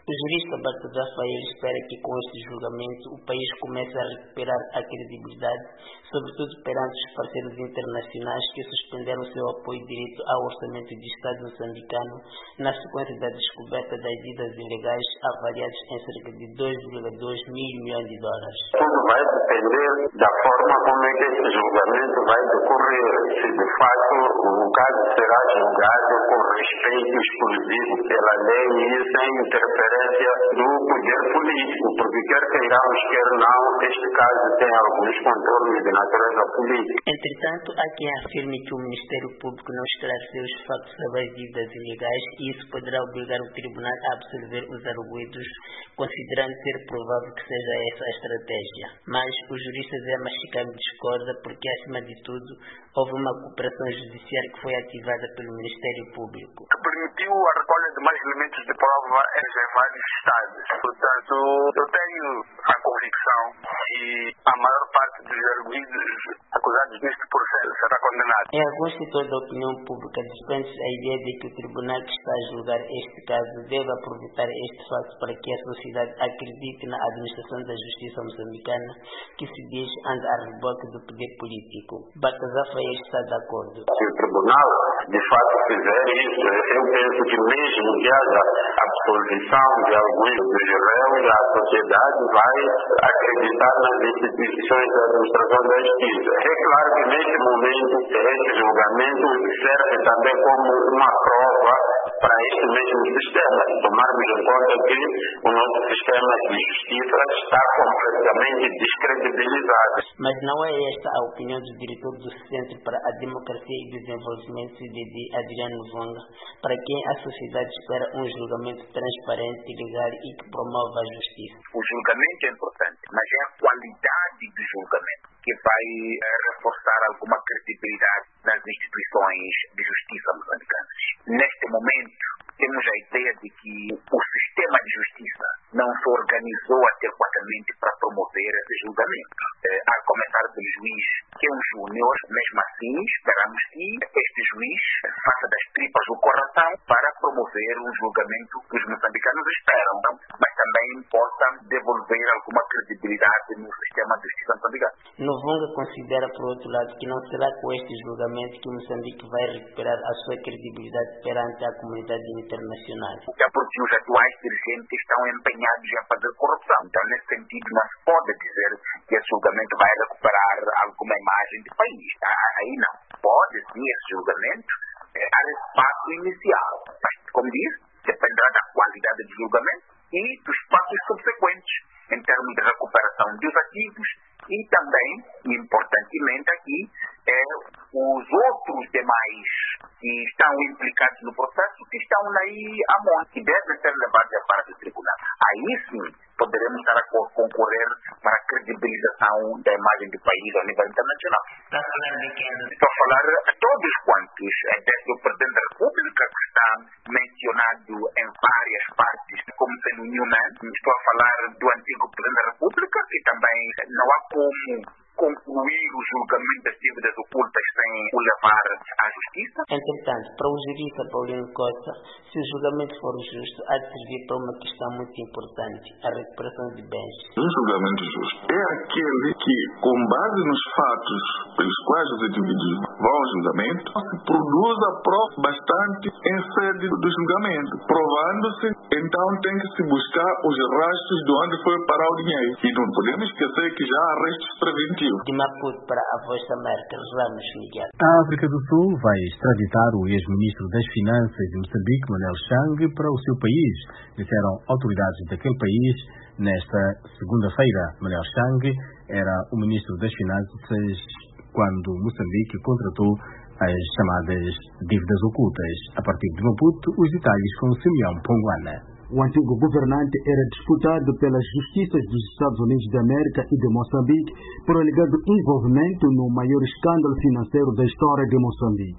S26: O jurista Baltazar Fael espera que com este julgamento o país comece a recuperar a credibilidade, sobretudo perante os parceiros internacionais que suspenderam seu apoio direto ao orçamento de Estado moçambicano na sequência da descoberta das idas ilegais avaliados em cerca de dois vírgula dois mil milhões de dólares.
S1: Tudo vai depender da forma como é que esse julgamento vai decorrer, se de fato o caso será julgado com respeito exclusivo pela lei e sem interferência do poder político, porque quer queiramos, quer não, este caso tem alguns controles de natureza política.
S26: Entretanto, há quem afirme que o Ministério Público não esclareceu os factos sobre as dívidas ilegais e isso poderá obrigar o Tribunal a absolver os arguidos, considerando ser provável que seja essa a estratégia. Mas o jurista Zé Machicano discorda porque, acima de tudo, houve uma cooperação judiciária que foi ativada pelo Ministério Público,
S1: que permitiu a recolha de mais elementos de prova em vários estados. Portanto, eu tenho a convicção que a maior parte dos arguidos acusados neste processo será condenado.
S26: Em alguns setores da opinião pública defende-se a ideia de que o tribunal que está a julgar este caso deve aproveitar este facto para que a sociedade acredite na administração da justiça moçambicana, que se diz anda a reboque do poder político. Baltazar Fael está de acordo.
S1: Se o tribunal de fato fizer isso, eu penso que mesmo que haja absolvição de alguns dos réus, a sociedade vai acreditar nas instituições da administração da justiça. É claro que neste momento este julgamento serve também como uma prova para este mesmo sistema. Tomarmos em conta que o nosso sistema de justiça está completamente descredibilizado.
S26: Mas não é esta a opinião do diretor do Centro para a Democracia e Desenvolvimento, C D D, Adriano Vonga, para quem a sociedade espera um julgamento transparente, legal e que promova a justiça.
S1: O julgamento é importante, mas é a qualidade do julgamento que vai reforçar alguma credibilidade nas instituições de justiça moçambicanas. Neste momento, temos a ideia de que o sistema de justiça não se organizou adequadamente para promover esse julgamento. Eh, a começar pelo juiz, que é um júnior, mesmo assim, esperamos que este juiz faça das tripas o coração para promover um julgamento que os moçambicanos esperam, mas também possa devolver alguma credibilidade no sistema de justiça moçambicano.
S26: Novonga considera, por outro lado, que não será com este julgamento que Moçambique vai recuperar a sua credibilidade perante a comunidade internacional.
S1: É porque os atuais dirigentes estão empenhados em fazer corrupção. Então, nesse sentido, não se pode dizer que esse julgamento vai recuperar alguma imagem do país. Aí não. Pode sim esse julgamento dar esse passo inicial. Mas, como disse, dependerá da qualidade do julgamento e dos passos subsequentes em termos de recuperação dos ativos e também, importantemente aqui, é, os outros demais que estão implicados no processo, que estão aí a monte, que devem ser levados a parte do tribunal. Aí sim poderemos estar a concorrer para a credibilização da imagem do país a nível internacional.
S26: Está a falar de quem?
S1: Estou a falar a todos quantos, desde o Presidente da República, que está mencionado em várias partes como sendo Newman. Estou a falar do antigo Presidente da República, que também não há como concluir o julgamento das dívidas ocultas sem o levar à justiça.
S26: Entretanto, para o jurista Paulino Costa, se o julgamento for justo, há de servir para uma questão muito importante, a recuperação de bens.
S8: Um julgamento justo é aquele que, com base nos fatos pelos quais os indivíduos vão ao julgamento, se produz a prova bastante em sede do julgamento. Provando-se, então tem que se buscar os rastros de onde foi parar o dinheiro. E não podemos esquecer que já há restos preventivos.
S26: De Maputo para a Voz da América, Ramos Miguel.
S20: A África do Sul vai extraditar o ex-ministro das Finanças de Moçambique, Manuel Chang, para o seu país, disseram autoridades daquele país nesta segunda-feira. Manuel Chang era o ministro das Finanças quando Moçambique contratou as chamadas dívidas ocultas. A partir de Maputo, os detalhes com Simeão Ponguana.
S9: O antigo governante era disputado pelas justiças dos Estados Unidos da América e de Moçambique por alegado envolvimento no maior escândalo financeiro da história de Moçambique.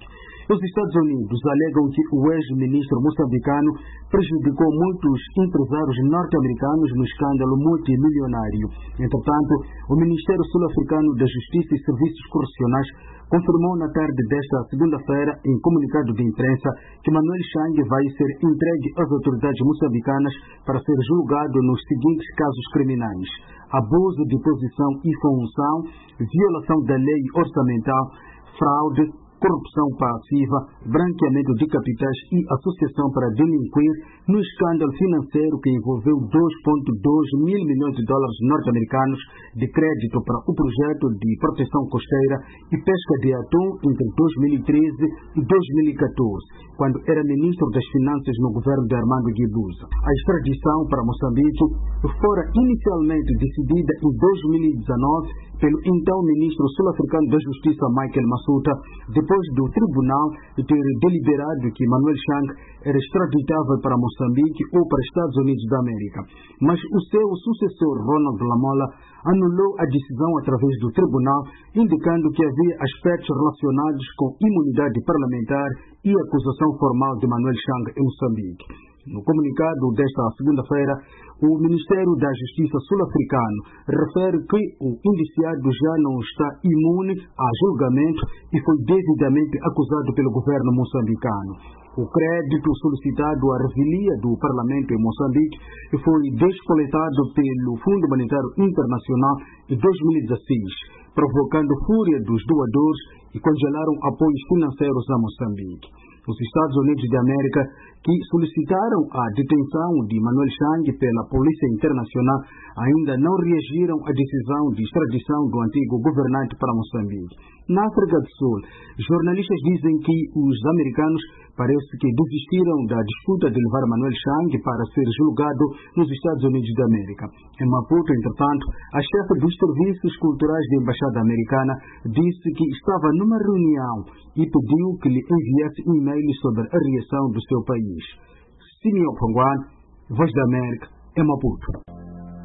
S9: Os Estados Unidos alegam que o ex-ministro moçambicano prejudicou muitos empresários norte-americanos no escândalo multimilionário. Entretanto, o Ministério Sul-Africano da Justiça e Serviços Correcionais confirmou na tarde desta segunda-feira, em comunicado de imprensa, que Manuel Chang vai ser entregue às autoridades moçambicanas para ser julgado nos seguintes casos criminais: abuso de posição e função, violação da lei orçamental, fraude, corrupção passiva, branqueamento de capitais e associação para delinquir no escândalo financeiro que envolveu dois vírgula dois mil milhões de dólares norte-americanos de crédito para o projeto de proteção costeira e pesca de atum entre dois mil e treze e dois mil e catorze, quando era ministro das Finanças no governo de Armando Guebuza. A extradição para Moçambique fora inicialmente decidida em dois mil e dezenove pelo então ministro sul-africano da Justiça Michael Massuta, depois do tribunal ter deliberado que Manuel Chang era extraditável para Moçambique ou para Estados Unidos da América. Mas o seu sucessor, Ronald Lamola, anulou a decisão através do tribunal, indicando que havia aspectos relacionados com imunidade parlamentar e acusação formal de Manuel Chang em Moçambique. No comunicado desta segunda-feira, o Ministério da Justiça sul-africano refere que o indiciado já não está imune a julgamento e foi devidamente acusado pelo governo moçambicano. O crédito solicitado à revelia do Parlamento em Moçambique foi descoletado pelo Fundo Monetário Internacional em dois mil e dezesseis, provocando fúria dos doadores e congelaram apoios financeiros a Moçambique. Os Estados Unidos de América, que solicitaram a detenção de Manuel Chang pela Polícia Internacional, ainda não reagiram à decisão de extradição do antigo governante para Moçambique. Na África do Sul, jornalistas dizem que os americanos parece que desistiram da disputa de levar Manuel Chang para ser julgado nos Estados Unidos da América. Em Maputo, entretanto, a chefe dos serviços culturais da Embaixada Americana disse que estava numa reunião e pediu que lhe enviasse e-mail sobre a reação do seu país. Simeão Panguan, Voz da América, em Maputo.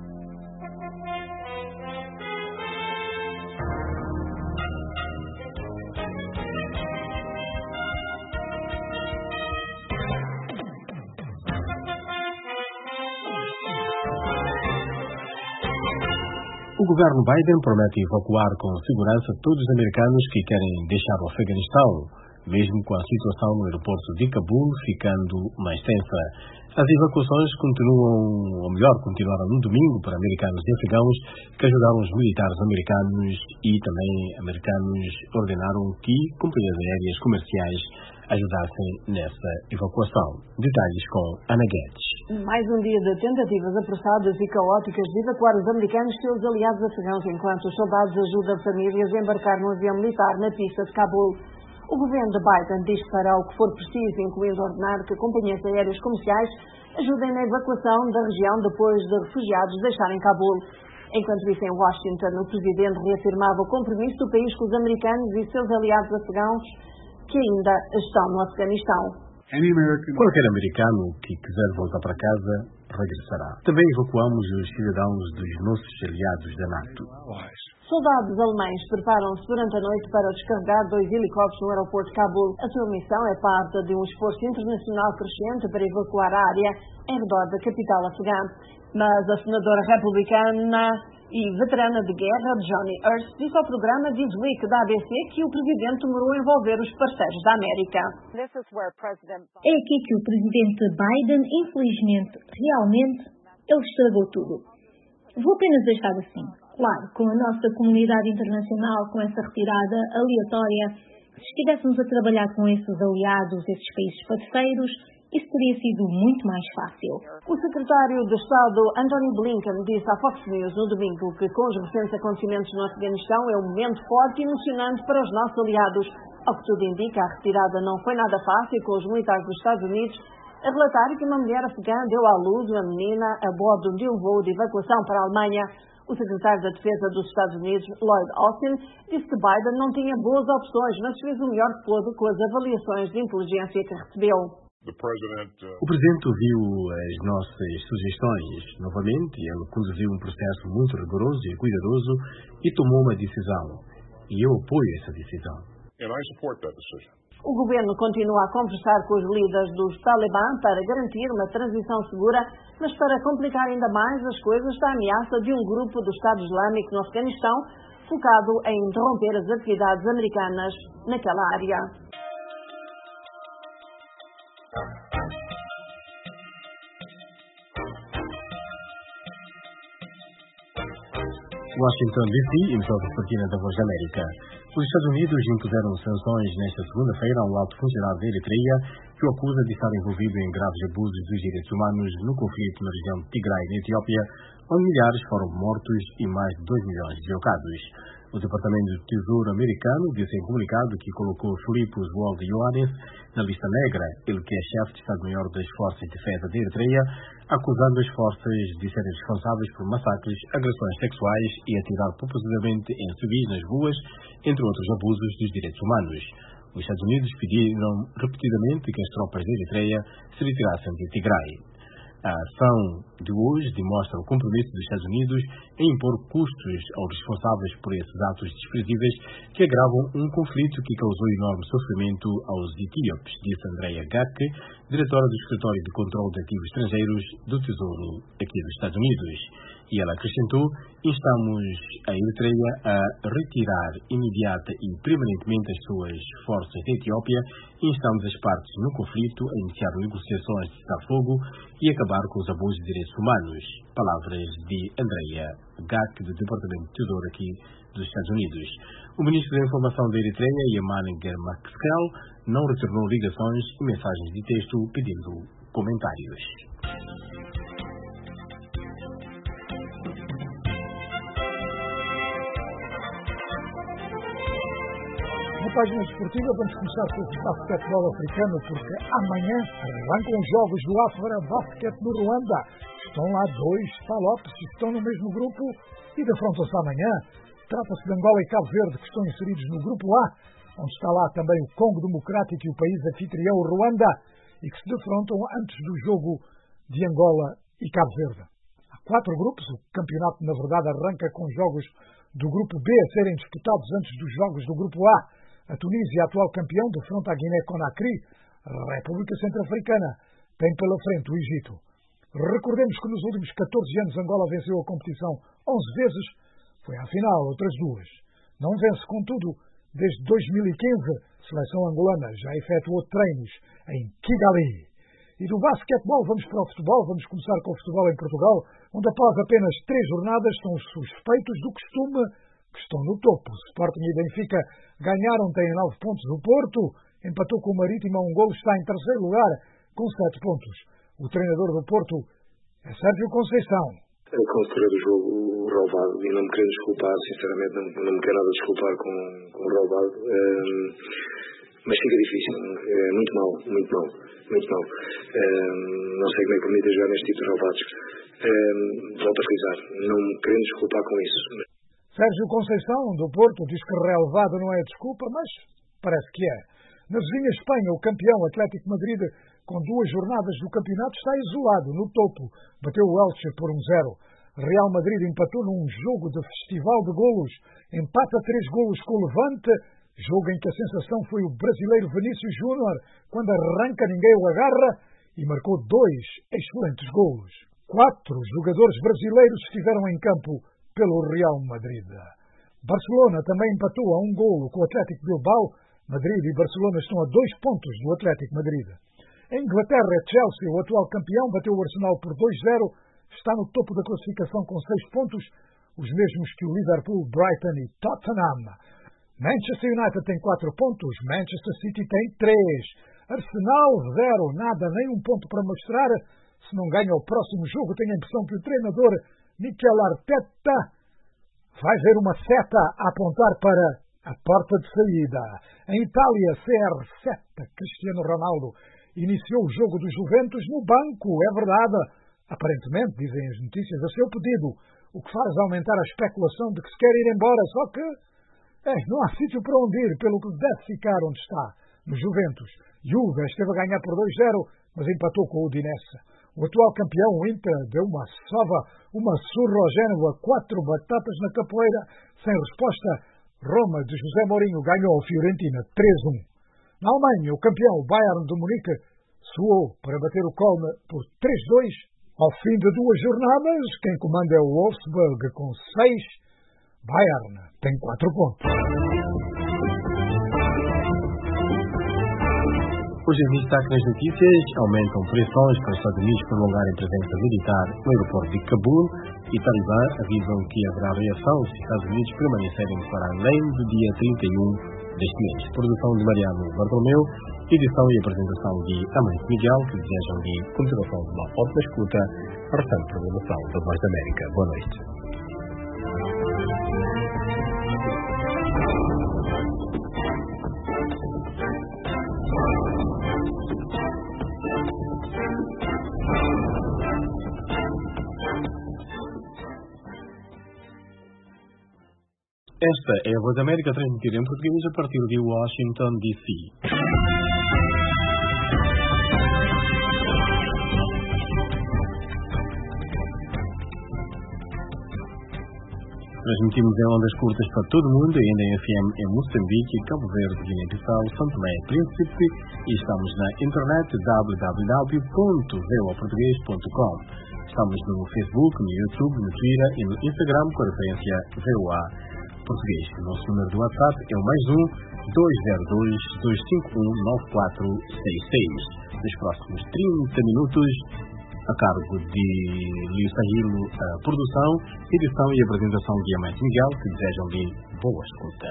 S20: O governo Biden promete evacuar com segurança todos os americanos que querem deixar o Afeganistão, mesmo com a situação no aeroporto de Cabul ficando mais tensa. As evacuações continuam, ou melhor, continuaram no domingo para americanos e afegãos que ajudaram os militares americanos, e também americanos ordenaram que companhias aéreas comerciais ajudassem nessa evacuação. Detalhes com Ana Guedes.
S3: Mais um dia de tentativas apressadas e caóticas de evacuar os americanos e seus aliados afegãos, enquanto os soldados ajudam famílias a embarcar no avião militar na pista de Cabul. O governo de Biden diz que fará o que for preciso, incluindo ordenar que companhias aéreas comerciais ajudem na evacuação da região depois de refugiados deixarem Cabul. Enquanto isso, em Washington, o presidente reafirmava o compromisso do país com os americanos e seus aliados afegãos que ainda estão no Afeganistão.
S20: Qualquer americano que quiser voltar para casa regressará. Também evacuamos os cidadãos dos nossos aliados da NATO.
S3: Soldados alemães preparam-se durante a noite para descarregar dois helicópteros no aeroporto de Cabul. A sua missão é parte de um esforço internacional crescente para evacuar a área em redor da capital afegã. Mas a senadora republicana e veterana de guerra, Johnny Ernst, disse ao programa This Week da A B C que o presidente demorou a envolver os parceiros da América.
S22: É aqui que o presidente Biden, infelizmente, realmente, ele estragou tudo. Vou apenas deixar assim. Claro, com a nossa comunidade internacional, com essa retirada aleatória, se estivéssemos a trabalhar com esses aliados, esses países parceiros, isso teria sido muito mais fácil.
S3: O secretário de Estado, Antony Blinken, disse à Fox News no domingo que com os recentes acontecimentos no Afeganistão é um momento forte e emocionante para os nossos aliados. Ao que tudo indica, a retirada não foi nada fácil, com os militares dos Estados Unidos a relatar que uma mulher afegã deu à luz uma menina a bordo de um voo de evacuação para a Alemanha. O secretário da Defesa dos Estados Unidos, Lloyd Austin, disse que Biden não tinha boas opções, mas fez o melhor que pôde com as avaliações de inteligência que recebeu.
S20: O Presidente ouviu as nossas sugestões novamente. Ele conduziu um processo muito rigoroso e cuidadoso e tomou uma decisão. E eu apoio essa decisão.
S3: O governo continua a conversar com os líderes dos Talibã para garantir uma transição segura, mas para complicar ainda mais as coisas está a ameaça de um grupo do Estado Islâmico no Afeganistão focado em interromper as atividades americanas naquela área.
S20: Washington, D C, emissora vespertina da Voz da América. Os Estados Unidos impuseram sanções nesta segunda-feira a um alto funcionário da Eritreia que o acusa de estar envolvido em graves abusos dos direitos humanos no conflito na região de Tigray, na Etiópia, onde milhares foram mortos e mais de dois milhões deslocados. O Departamento do Tesouro americano disse em comunicado que colocou Filipos Wald Ioannis na lista negra, ele que é chefe de Estado-Maior das Forças de Defesa da Eritreia, acusando as forças de serem responsáveis por massacres, agressões sexuais e atirar propositadamente em civis nas ruas, entre outros abusos dos direitos humanos. Os Estados Unidos pediram repetidamente que as tropas da Eritreia se retirassem de Tigray. A ação de hoje demonstra o compromisso dos Estados Unidos em impor custos aos responsáveis por esses atos desprezíveis que agravam um conflito que causou enorme sofrimento aos etíopes, disse Andrea Gack, diretora do Escritório de Controle de Ativos Estrangeiros do Tesouro aqui dos Estados Unidos. E ela acrescentou: instamos a Eritreia a retirar imediata e permanentemente as suas forças da Etiópia e instamos as partes no conflito a iniciar negociações de cessar-fogo e acabar com os abusos de direitos humanos. Palavras de Andrea Gack, do Departamento de Tesouro aqui dos Estados Unidos. O ministro da Informação da Eritreia, Yemane Germakskel, não retornou ligações e mensagens de texto pedindo comentários.
S2: Na página desportiva vamos começar com o basquetebol africano, porque amanhã arrancam os jogos do Afara Basket no Ruanda. Estão lá dois Palopes que estão no mesmo grupo e defrontam-se amanhã. Trata-se de Angola e Cabo Verde, que estão inseridos no grupo A, onde está lá também o Congo Democrático e o país anfitrião Ruanda, e que se defrontam antes do jogo de Angola e Cabo Verde. Há quatro grupos, o campeonato na verdade arranca com jogos do grupo B a serem disputados antes dos jogos do grupo A. A Tunísia, atual campeão, defronta a Guiné-Conakry. A República Centro-Africana tem pela frente o Egito. Recordemos que nos últimos catorze anos Angola venceu a competição onze vezes, foi à final outras duas. Não vence, contudo, desde dois mil e quinze, a seleção angolana já efetuou treinos em Kigali. E do basquetebol vamos para o futebol, vamos começar com o futebol em Portugal, onde após apenas três jornadas são os suspeitos do costume que estão no topo. O Sporting e Benfica ganharam, têm nove pontos. O Porto empatou com o Marítimo a um golo, está em terceiro lugar com sete pontos. O treinador do Porto é Sérgio Conceição.
S19: É o consultor do jogo, o Rovaldo, e não me quero desculpar, sinceramente, não, não me quero nada desculpar com, com o Rovaldo, um, mas fica difícil, é muito mal, muito mal, muito mal. Um, não sei como é que permite jogar neste tipo de Rovaldos. Um, volto a frisar, não me quero desculpar com isso.
S2: Sérgio Conceição, do Porto, diz que relevado não é desculpa, mas parece que é. Na vizinha Espanha, o campeão Atlético Madrid, com duas jornadas do campeonato, está isolado no topo. Bateu o Elche por um zero. Real Madrid empatou num jogo de festival de golos. Empata três golos com o Levante, jogo em que a sensação foi o brasileiro Vinícius Júnior, quando arranca ninguém o agarra, e marcou dois excelentes golos. Quatro jogadores brasileiros estiveram em campo pelo Real Madrid. Barcelona também empatou a um golo com o Atlético Bilbao. Madrid e Barcelona estão a dois pontos do Atlético Madrid. Em Inglaterra, Chelsea, o atual campeão, bateu o Arsenal por dois zero. Está no topo da classificação com seis pontos, os mesmos que o Liverpool, Brighton e Tottenham. Manchester United tem quatro pontos, Manchester City tem três. Arsenal, zero, nada, nem um ponto para mostrar. Se não ganha o próximo jogo, tenho a impressão que o treinador Mikel Arteta vai ver uma seta a apontar para a porta de saída. Em Itália, C R sete, Cristiano Ronaldo, iniciou o jogo do Juventus no banco, é verdade. Aparentemente, dizem as notícias, a seu pedido, o que faz aumentar a especulação de que se quer ir embora, só que é, não há sítio para onde ir, pelo que deve ficar onde está, no Juventus. Juve esteve a ganhar por dois zero, mas empatou com o Udinese. O atual campeão, o Inter, deu uma sova, uma surra ao Génova, quatro batatas na capoeira, sem resposta. Roma, de José Mourinho, ganhou ao Fiorentina três um. Na Alemanha, o campeão Bayern de Munique suou para bater o Köln por três a dois. Ao fim de duas jornadas, quem comanda é o Wolfsburg com seis. Bayern tem quatro pontos.
S20: Hoje em destaque nas notícias, aumentam pressões para os Estados Unidos prolongarem presença militar no aeroporto de Cabul e Talibã avisam que haverá reação se os Estados Unidos permanecerem para além do dia trinta e um deste mês. Produção de Mariano Bartolomeu, edição e apresentação de Amante Miguel, que desejam de continuação de uma ótima escuta para a restante programação da Voz da América. Boa noite. Esta é a Voz da América, transmitida em português a partir de Washington, D C. Transmitimos em ondas curtas para todo o mundo, ainda em F M em Moçambique, Cabo Verde, Guiné-Bissau, São Tomé e Príncipe, e estamos na internet w w w ponto voa português ponto com. Estamos no Facebook, no YouTube, no Twitter e no Instagram com a referência V O A Português. O nosso número do WhatsApp é o mais um dois zero dois, dois cinco um, nove quatro seis seis. Nos próximos trinta minutos, a cargo de Lio Sahilo, a produção, edição e apresentação de Amante Miguel, que desejam de boa escuta.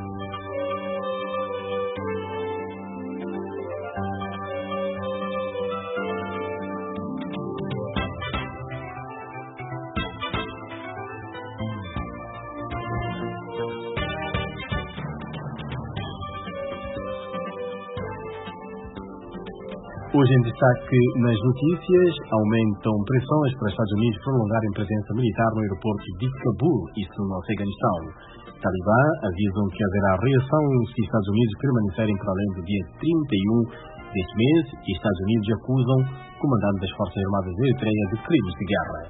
S20: Hoje em destaque nas notícias, aumentam pressões para os Estados Unidos prolongarem presença militar no aeroporto de Cabul, isso no Afeganistão. Talibã avisam que haverá reação se Estados Unidos permanecerem para além do dia trinta e um deste mês e Estados Unidos acusam o comandante das Forças Armadas da Eritreia de crimes de guerra.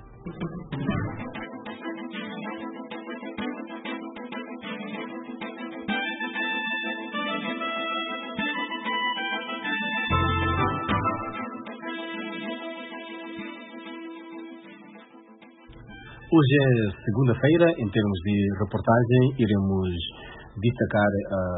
S20: Hoje é segunda-feira, em termos de reportagem, iremos destacar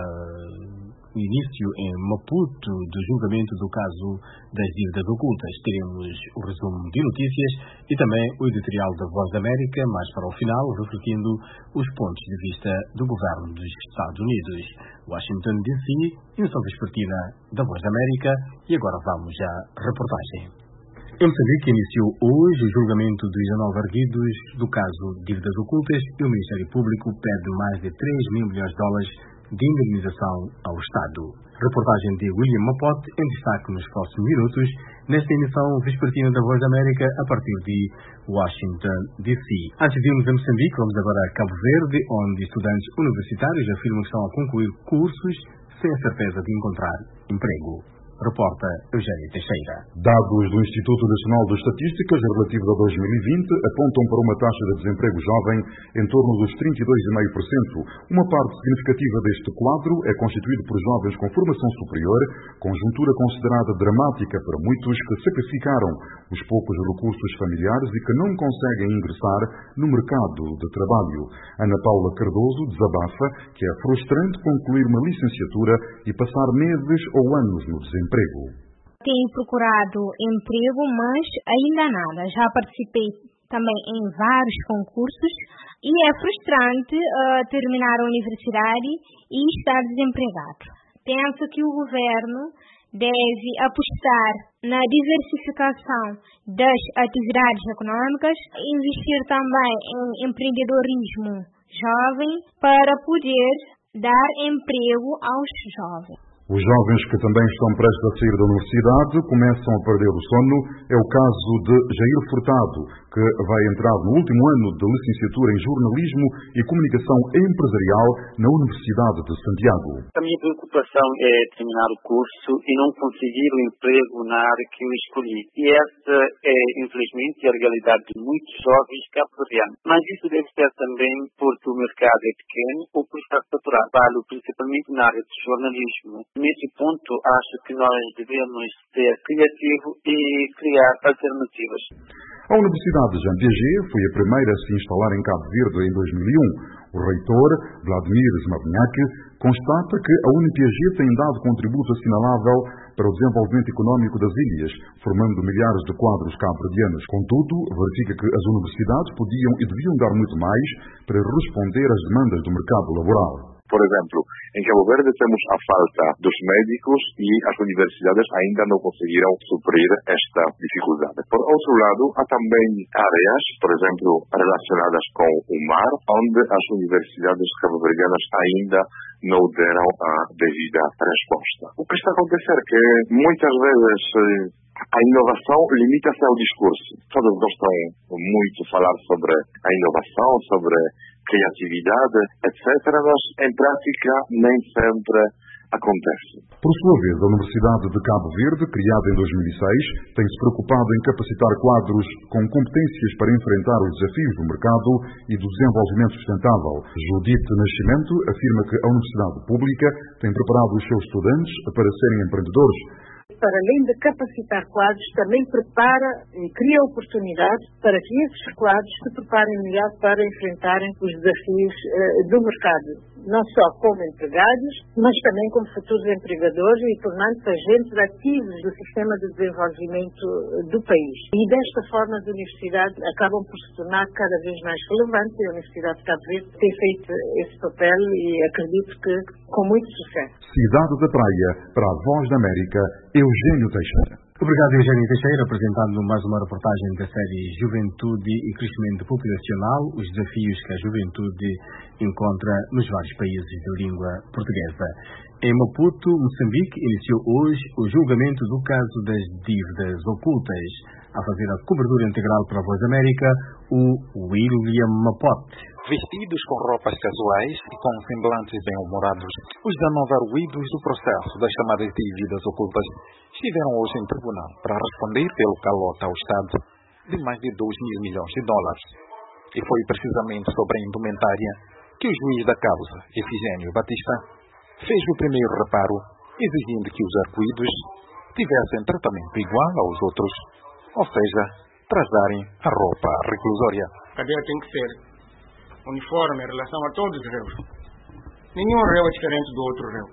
S20: uh, o início em Maputo do julgamento do caso das dívidas ocultas. Teremos o resumo de notícias e também o editorial da Voz da América, mais para o final, refletindo os pontos de vista do governo dos Estados Unidos. Washington, D C, emissão vespertina da Voz da América, e agora vamos à reportagem. Em Moçambique iniciou hoje o julgamento dos dezenove arguidos do caso Dívidas Ocultas e o Ministério Público pede mais de três mil milhões de dólares de indemnização ao Estado. Reportagem de William Mapote em destaque nos próximos minutos nesta emissão vespertina da Voz da América a partir de Washington, D C. Antes de irmos a Moçambique, vamos agora a Cabo Verde, onde estudantes universitários afirmam que estão a concluir cursos sem a certeza de encontrar emprego. Reporta Eugênio Teixeira.
S21: Dados do Instituto Nacional de Estatísticas relativos a dois mil e vinte apontam para uma taxa de desemprego jovem em torno dos trinta e dois vírgula cinco por cento. Uma parte significativa deste quadro é constituído por jovens com formação superior, conjuntura considerada dramática para muitos que sacrificaram os poucos recursos familiares e que não conseguem ingressar no mercado de trabalho. Ana Paula Cardoso desabafa que é frustrante concluir uma licenciatura e passar meses ou anos no desemprego.
S22: Tenho procurado emprego, mas ainda nada. Já participei também em vários concursos e é frustrante uh, terminar a universidade e estar desempregado. Penso que o governo deve apostar na diversificação das atividades econômicas, investir também em empreendedorismo jovem para poder dar emprego aos jovens.
S21: Os jovens que também estão prestes a sair da universidade começam a perder o sono. É o caso de Jair Furtado, que vai entrar no último ano de licenciatura em Jornalismo e Comunicação Empresarial na Universidade de Santiago.
S23: A minha preocupação é terminar o curso e não conseguir o emprego na área que eu escolhi. E essa é, infelizmente, a realidade de muitos jovens cabo-verdianos. Mas isso deve ser também porque o mercado é pequeno ou por estar saturado. Falo principalmente na área de jornalismo. Nesse ponto, acho que nós devemos ser criativos e criar alternativas.
S21: A Universidade Jean Piaget foi a primeira a se instalar em Cabo Verde em dois mil e um. O reitor, Vladimir Zmavniak, constata que a Unipiaget tem dado contributo assinalável para o desenvolvimento económico das ilhas, formando milhares de quadros cabo-verdianos. Contudo, verifica que as universidades podiam e deviam dar muito mais para responder às demandas do mercado laboral.
S10: Por exemplo, em Cabo Verde temos a falta dos médicos e as universidades ainda não conseguiram suprir esta dificuldade. Por outro lado, há também áreas, por exemplo, relacionadas com o mar, onde as universidades cabo-verdianas ainda não deram a devida resposta. O que está a acontecer é que muitas vezes a inovação limita-se ao discurso. Todos gostam muito de falar sobre a inovação, sobre criatividade, etcétera, mas em prática nem sempre acontece.
S21: Por sua vez, a Universidade de Cabo Verde, criada em dois mil e seis, tem-se preocupado em capacitar quadros com competências para enfrentar os desafios do mercado e do desenvolvimento sustentável. Judite Nascimento afirma que a Universidade Pública tem preparado os seus estudantes para serem empreendedores.
S4: Para além de capacitar quadros, também prepara e cria oportunidades para que esses quadros se preparem melhor para enfrentarem os desafios uh, do mercado, não só como empregados, mas também como futuros empregadores e tornando-se agentes ativos do sistema de desenvolvimento do país. E desta forma as universidades acabam por se tornar cada vez mais relevantes e a Universidade de Cabo Verde tem feito esse papel e acredito que com muito sucesso.
S21: Cidade da Praia, para a Voz da América, Eugênio Teixeira.
S20: Obrigado, Eugênio Teixeira, apresentando mais uma reportagem da série Juventude e Crescimento Populacional, os desafios que a juventude encontra nos vários países de língua portuguesa. Em Maputo, Moçambique, iniciou hoje o julgamento do caso das dívidas ocultas. A fazer a cobertura integral para a Voz da América, o William Mapote.
S5: Vestidos com roupas casuais e com semblantes bem-humorados, os dezenove arguidos do processo das chamadas dívidas ocultas estiveram hoje em tribunal para responder pelo calote ao Estado de mais de dois mil milhões de dólares. E foi precisamente sobre a indumentária que o juiz da causa, Efigênio Batista, fez o primeiro reparo, exigindo que os arguidos tivessem tratamento igual aos outros, ou seja, trasarem a roupa reclusória.
S7: A cadeia tem que ser uniforme em relação a todos os réus. Nenhum réu é diferente do outro réu.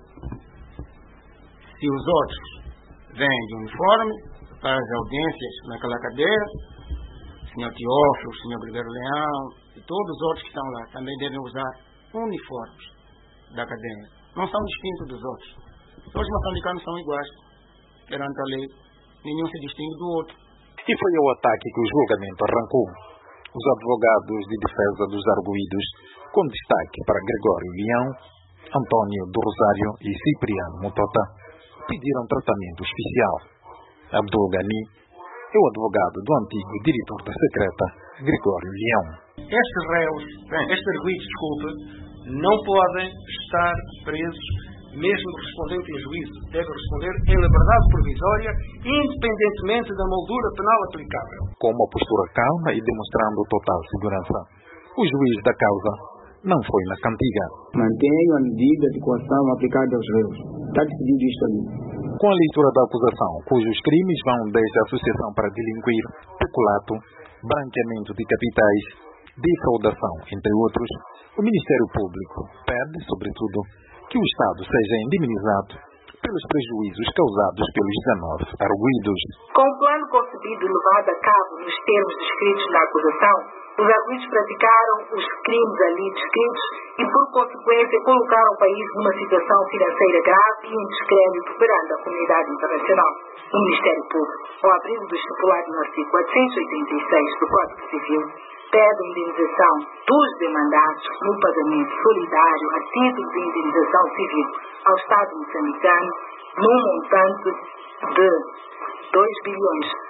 S7: Se os outros vêm de uniforme para as audiências naquela cadeia, o senhor Teófilo, o senhor Brigadeiro Leão e todos os outros que estão lá também devem usar uniformes da cadeia. Não são distintos dos outros. Todos os moçambicanos são iguais perante a lei. Nenhum se distingue do outro.
S5: E foi ao ataque que o julgamento arrancou. Os advogados de defesa dos arguidos, com destaque para Gregório Leão, Antônio do Rosário e Cipriano Mutota, pediram tratamento especial. Abdul Ghani é o advogado do antigo diretor da secreta, Gregório Leão.
S6: Estes réus, estes arguidos, desculpa, não podem estar presos mesmo que respondendo pelo juízo. Devem responder em liberdade provisória, independentemente da moldura penal aplicável.
S5: Com uma postura calma e demonstrando total segurança, o juiz da causa não foi na cantiga.
S24: Mantenho a medida de coação aplicada aos réus. Está decidido isto ali.
S5: Com a leitura da acusação, cujos crimes vão desde a associação para delinquir, peculato, branqueamento de capitais, defraudação, entre outros, o Ministério Público pede, sobretudo, que o Estado seja indemnizado pelos prejuízos causados pelos dezenove arguidos.
S25: Com o plano concebido e levado a cabo nos termos descritos na acusação, os arguidos praticaram os crimes ali descritos e, por consequência, colocaram o país numa situação financeira grave e em descrédito perante a comunidade internacional. O Ministério Público, ao abrigo do estipulado no artigo quatrocentos e oitenta e seis do Código Civil, pede a indenização dos demandados no pagamento solidário a título de indenização civil ao Estado moçambicano num montante de dois bilhões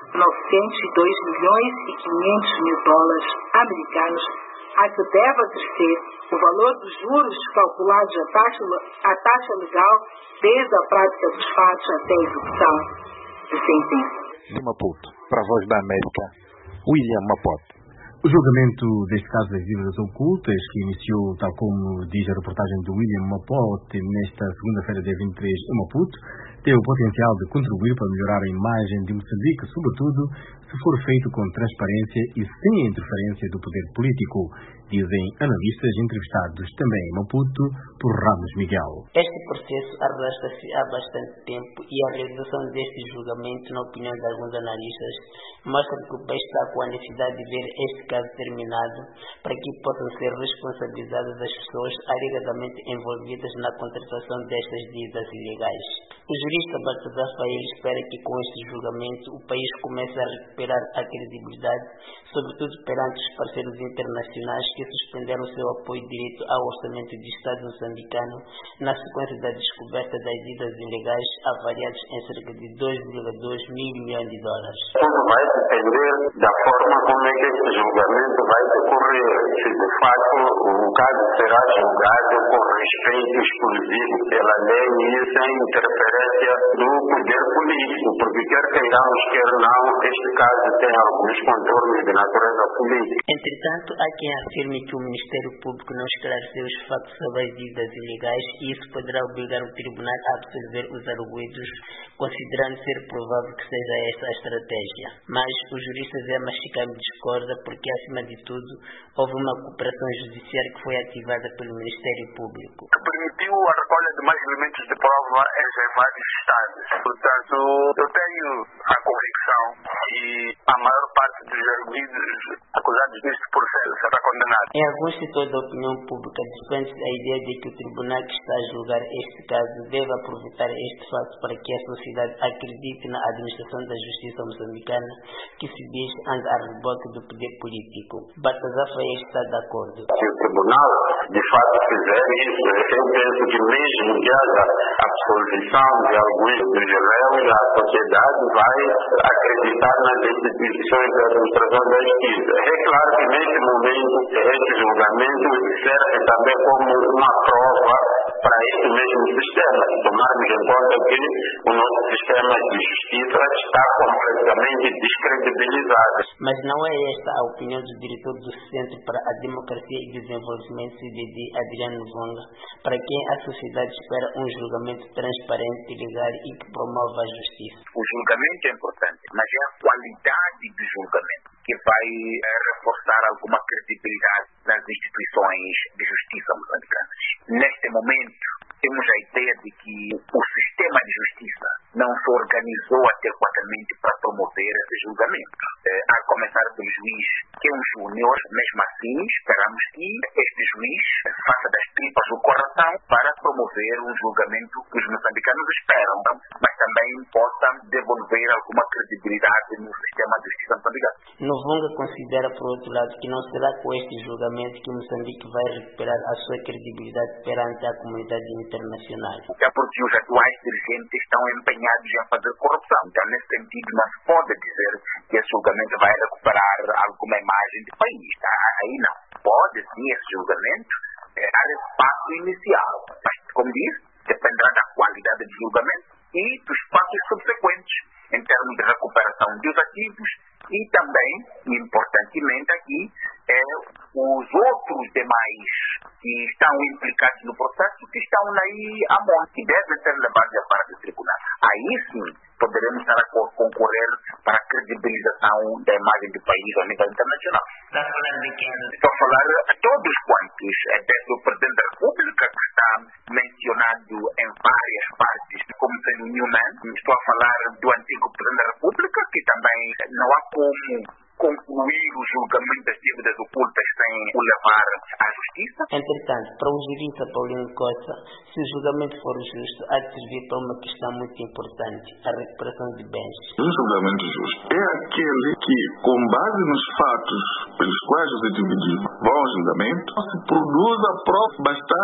S25: novecentos e dois milhões e quinhentos mil dólares americanos, a que deve acrescer o valor dos juros calculados à taxa, à taxa legal desde a prática dos fatos até a execução de sentença.
S5: De Maputo, para a Voz da América, William Mapoto.
S20: O julgamento deste caso das dívidas ocultas, que iniciou, tal como diz a reportagem de William Mapote, nesta segunda-feira, dia vinte e três, em Maputo, tem o potencial de contribuir para melhorar a imagem de Moçambique, sobretudo se for feito com transparência e sem a interferência do poder político, dizem analistas entrevistados também em Maputo por Ramos Miguel.
S26: Este processo arrasta-se há bastante tempo e a realização deste julgamento, na opinião de alguns analistas, mostra que o país está com a necessidade de ver este caso terminado para que possam ser responsabilizadas as pessoas alegadamente envolvidas na contratação destas dívidas ilegais. O jurista Baltazar Fael espera que com este julgamento o país comece a recuperar a credibilidade, sobretudo perante os parceiros internacionais que suspenderam seu apoio direto ao orçamento do Estado moçambicano na sequência da descoberta das dívidas ilegais avaliadas em cerca de dois vírgula dois mil milhões de dólares.
S11: Tudo vai depender da forma como é que este julgamento vai decorrer. Se de fato o caso será julgado com respeito exclusivo pela lei e sem interferência do poder político, porque quer queiramos, quer não, este caso tem alguns contornos de natureza política.
S26: Entretanto, há quem afirme que o Ministério Público não esclareceu os factos sobre as dívidas ilegais e isso poderá obrigar o Tribunal a absolver os arguidos, considerando ser provável que seja esta a estratégia. Mas o jurista Zé Machicame discorda porque, acima de tudo, houve uma cooperação judiciária que foi ativada pelo Ministério Público,
S1: que permitiu a recolha de mais elementos de prova em vários estados. Portanto, eu tenho a convicção que a maior parte dos arguidos acusados deste processo será condenado.
S26: Em alguns setores da opinião pública, defende-se a ideia de que o tribunal que está a julgar este caso deve aproveitar este fato para que a sociedade acredite na administração da justiça moçambicana, que se diz anda a reboque do poder político. Baltazar Fael está de acordo.
S11: Se o tribunal de fato fizer isso, eu penso que mesmo que haja absolvição de alguns dos réus, a sociedade vai acreditar nas instituições da administração da justiça. É claro que neste momento este julgamento serve também como uma prova para este mesmo sistema. Tomarmos em conta que o nosso sistema de justiça está completamente descredibilizado.
S26: Mas não é esta a opinião do diretor do Centro para a Democracia e Desenvolvimento, C D D, Adriano Vonga, para quem a sociedade espera um julgamento transparente, legal e que promova a justiça.
S1: O julgamento é importante, mas é a qualidade do julgamento que vai reforçar alguma credibilidade nas instituições de justiça moçambicanas. Neste momento, temos a ideia de que o sistema de justiça não se organizou adequadamente para promover esse julgamento. Eh, a começar pelo juiz, que é um júnior, mesmo assim, esperamos que este juiz faça das tripas o coração para promover um julgamento que os moçambicanos esperam, mas também possa devolver alguma credibilidade no sistema de justiça moçambicano.
S26: Novonga considera, por outro lado, que não será com este julgamento que Moçambique vai recuperar a sua credibilidade perante a comunidade internacional.
S1: É porque os atuais dirigentes estão empenhados em fazer corrupção. Então, nesse sentido, não se pode dizer que esse julgamento vai recuperar alguma imagem do país. Aí não. Pode sim esse julgamento dar esse passo inicial. Mas, como disse, dependerá da qualidade do julgamento e dos passos subsequentes em termos de recuperação dos ativos e também, importantemente aqui, é, os outros demais que estão implicados no processo, que estão aí à mão, que devem ser levados a para o tribunal. Aí sim poderemos estar a concorrer para a credibilização da imagem do país a nível internacional.
S26: Está falando de quem?
S1: Estou a falar a todos quantos, desde o Presidente da República, que está mencionado em várias partes como sendo Newman. Estou a falar do antigo Presidente da República, que também não há como concluir o julgamento das dívidas ocultas sem o levar à justiça.
S26: Entretanto, para o jurista Paulino Costa, se o julgamento for justo, há de servir para uma questão muito importante, a recuperação de bens.
S8: Um julgamento justo é aquele que, com base nos fatos pelos quais os indivíduos vão ao julgamento, se produz a prova bastante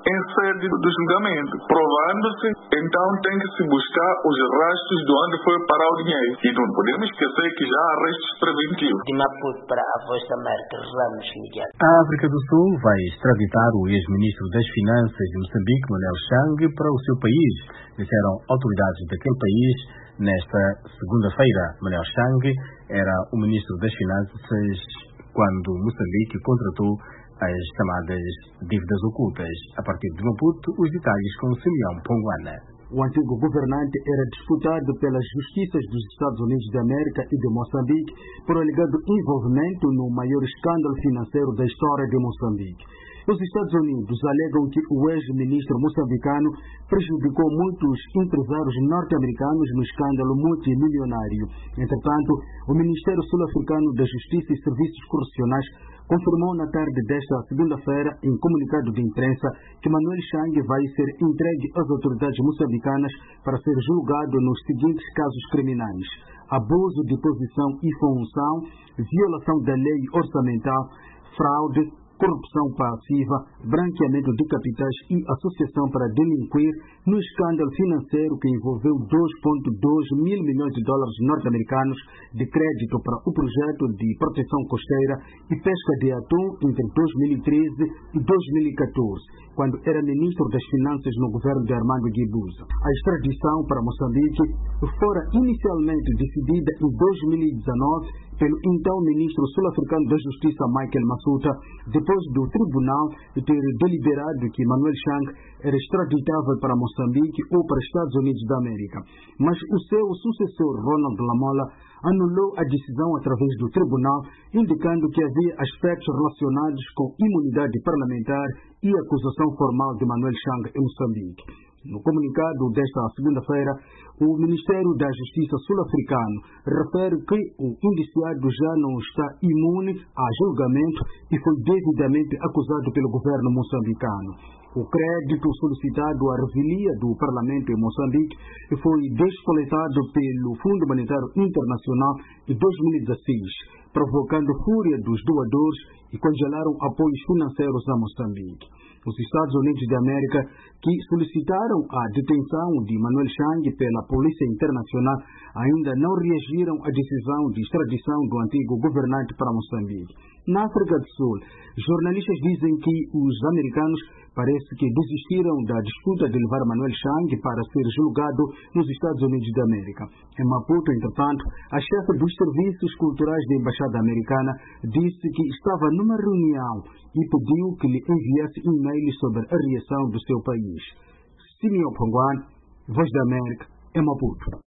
S8: em sede do julgamento. Provando-se, então tem que se buscar os rastros de onde foi parar o dinheiro. E não podemos esquecer que já há arrestos preventivos.
S26: De Maputo para a Voz da América, Ramos Miguel.
S20: A África do Sul vai extraditar o ex-ministro das Finanças de Moçambique, Manuel Chang, para o seu país, disseram autoridades daquele país nesta segunda-feira. Manuel Chang era o ministro das Finanças quando Moçambique contratou as chamadas dívidas ocultas. A partir de Maputo, os detalhes com Simeão Ponguana.
S9: O antigo governante era disputado pelas justiças dos Estados Unidos da América e de Moçambique por alegado envolvimento no maior escândalo financeiro da história de Moçambique. Os Estados Unidos alegam que o ex-ministro moçambicano prejudicou muitos empresários norte-americanos no escândalo multimilionário. Entretanto, o Ministério Sul-Africano da Justiça e Serviços Correcionais confirmou na tarde desta segunda-feira, em comunicado de imprensa, que Manuel Chang vai ser entregue às autoridades moçambicanas para ser julgado nos seguintes casos criminais: abuso de posição e função, violação da lei orçamental, fraude, corrupção passiva, branqueamento de capitais e associação para delinquir no escândalo financeiro que envolveu dois vírgula dois mil milhões de dólares norte-americanos de crédito para o projeto de proteção costeira e pesca de atum entre dois mil e treze e dois mil e catorze, quando era ministro das Finanças no governo de Armando Guebuza. A extradição para Moçambique fora inicialmente decidida em dois mil e dezenove pelo então ministro sul-africano da Justiça, Michael Massuta, depois do tribunal ter deliberado que Manuel Chang era extraditável para Moçambique ou para Estados Unidos da América. Mas o seu sucessor, Ronald Lamola, anulou a decisão através do tribunal, indicando que havia aspectos relacionados com imunidade parlamentar e acusação formal de Manuel Chang em Moçambique. No comunicado desta segunda-feira, o Ministério da Justiça sul-africano refere que o indiciado já não está imune a julgamento e foi devidamente acusado pelo governo moçambicano. O crédito solicitado à revelia do Parlamento em Moçambique foi descoletado pelo Fundo Monetário Internacional em dois mil e dezesseis, provocando fúria dos doadores e congelaram apoios financeiros a Moçambique. Os Estados Unidos da América, que solicitaram a detenção de Manuel Chang pela Polícia Internacional, ainda não reagiram à decisão de extradição do antigo governante para Moçambique. Na África do Sul, jornalistas dizem que os americanos parece que desistiram da disputa de levar Manuel Chang para ser julgado nos Estados Unidos da América. Em Maputo, entretanto, a chefe dos serviços culturais da Embaixada Americana disse que estava numa reunião e pediu que lhe enviasse e-mails sobre a reação do seu país. Simeão Ponguan, Voz da América, em Maputo.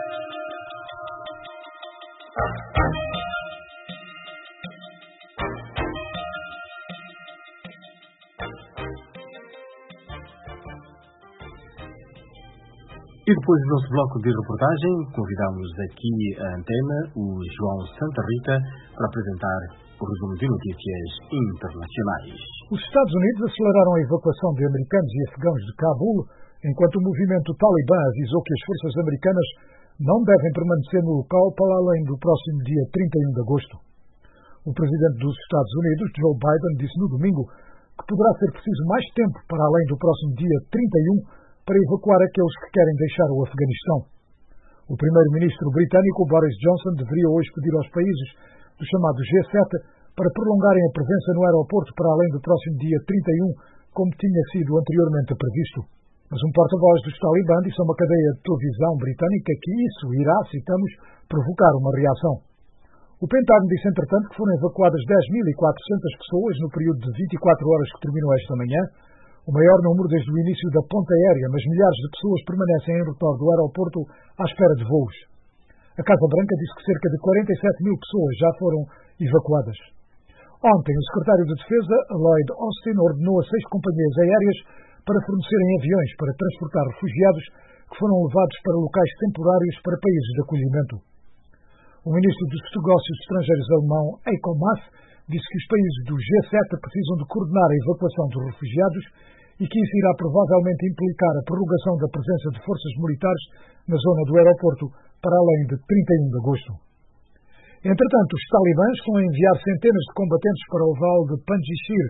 S20: E depois do nosso bloco de reportagem, convidamos aqui a antena o João Santa Rita para apresentar o resumo de notícias internacionais.
S2: Os Estados Unidos aceleraram a evacuação de americanos e afegãos de Cabul, enquanto o movimento Talibã avisou que as forças americanas não devem permanecer no local para além do próximo dia trinta e um de agosto. O presidente dos Estados Unidos, Joe Biden, disse no domingo que poderá ser preciso mais tempo para além do próximo dia trinta e um para evacuar aqueles que querem deixar o Afeganistão. O primeiro-ministro britânico Boris Johnson deveria hoje pedir aos países do chamado G sete para prolongarem a presença no aeroporto para além do próximo dia trinta e um, como tinha sido anteriormente previsto. Mas um porta-voz dos Talibã disse a uma cadeia de televisão britânica que isso irá, citamos, provocar uma reação. O Pentágono disse, entretanto, que foram evacuadas dez mil e quatrocentas pessoas no período de vinte e quatro horas que terminou esta manhã, o maior número desde o início da ponta aérea, mas milhares de pessoas permanecem em redor do aeroporto à espera de voos. A Casa Branca disse que cerca de quarenta e sete mil pessoas já foram evacuadas. Ontem, o secretário de Defesa, Lloyd Austin, ordenou a seis companhias aéreas para fornecerem aviões para transportar refugiados que foram levados para locais temporários para países de acolhimento. O ministro dos Negócios Estrangeiros alemão, Heiko Maas, disse que os países do G sete precisam de coordenar a evacuação dos refugiados e que isso irá provavelmente implicar a prorrogação da presença de forças militares na zona do aeroporto para além de trinta e um de agosto. Entretanto, os talibãs estão a enviar centenas de combatentes para o vale de Panjshir,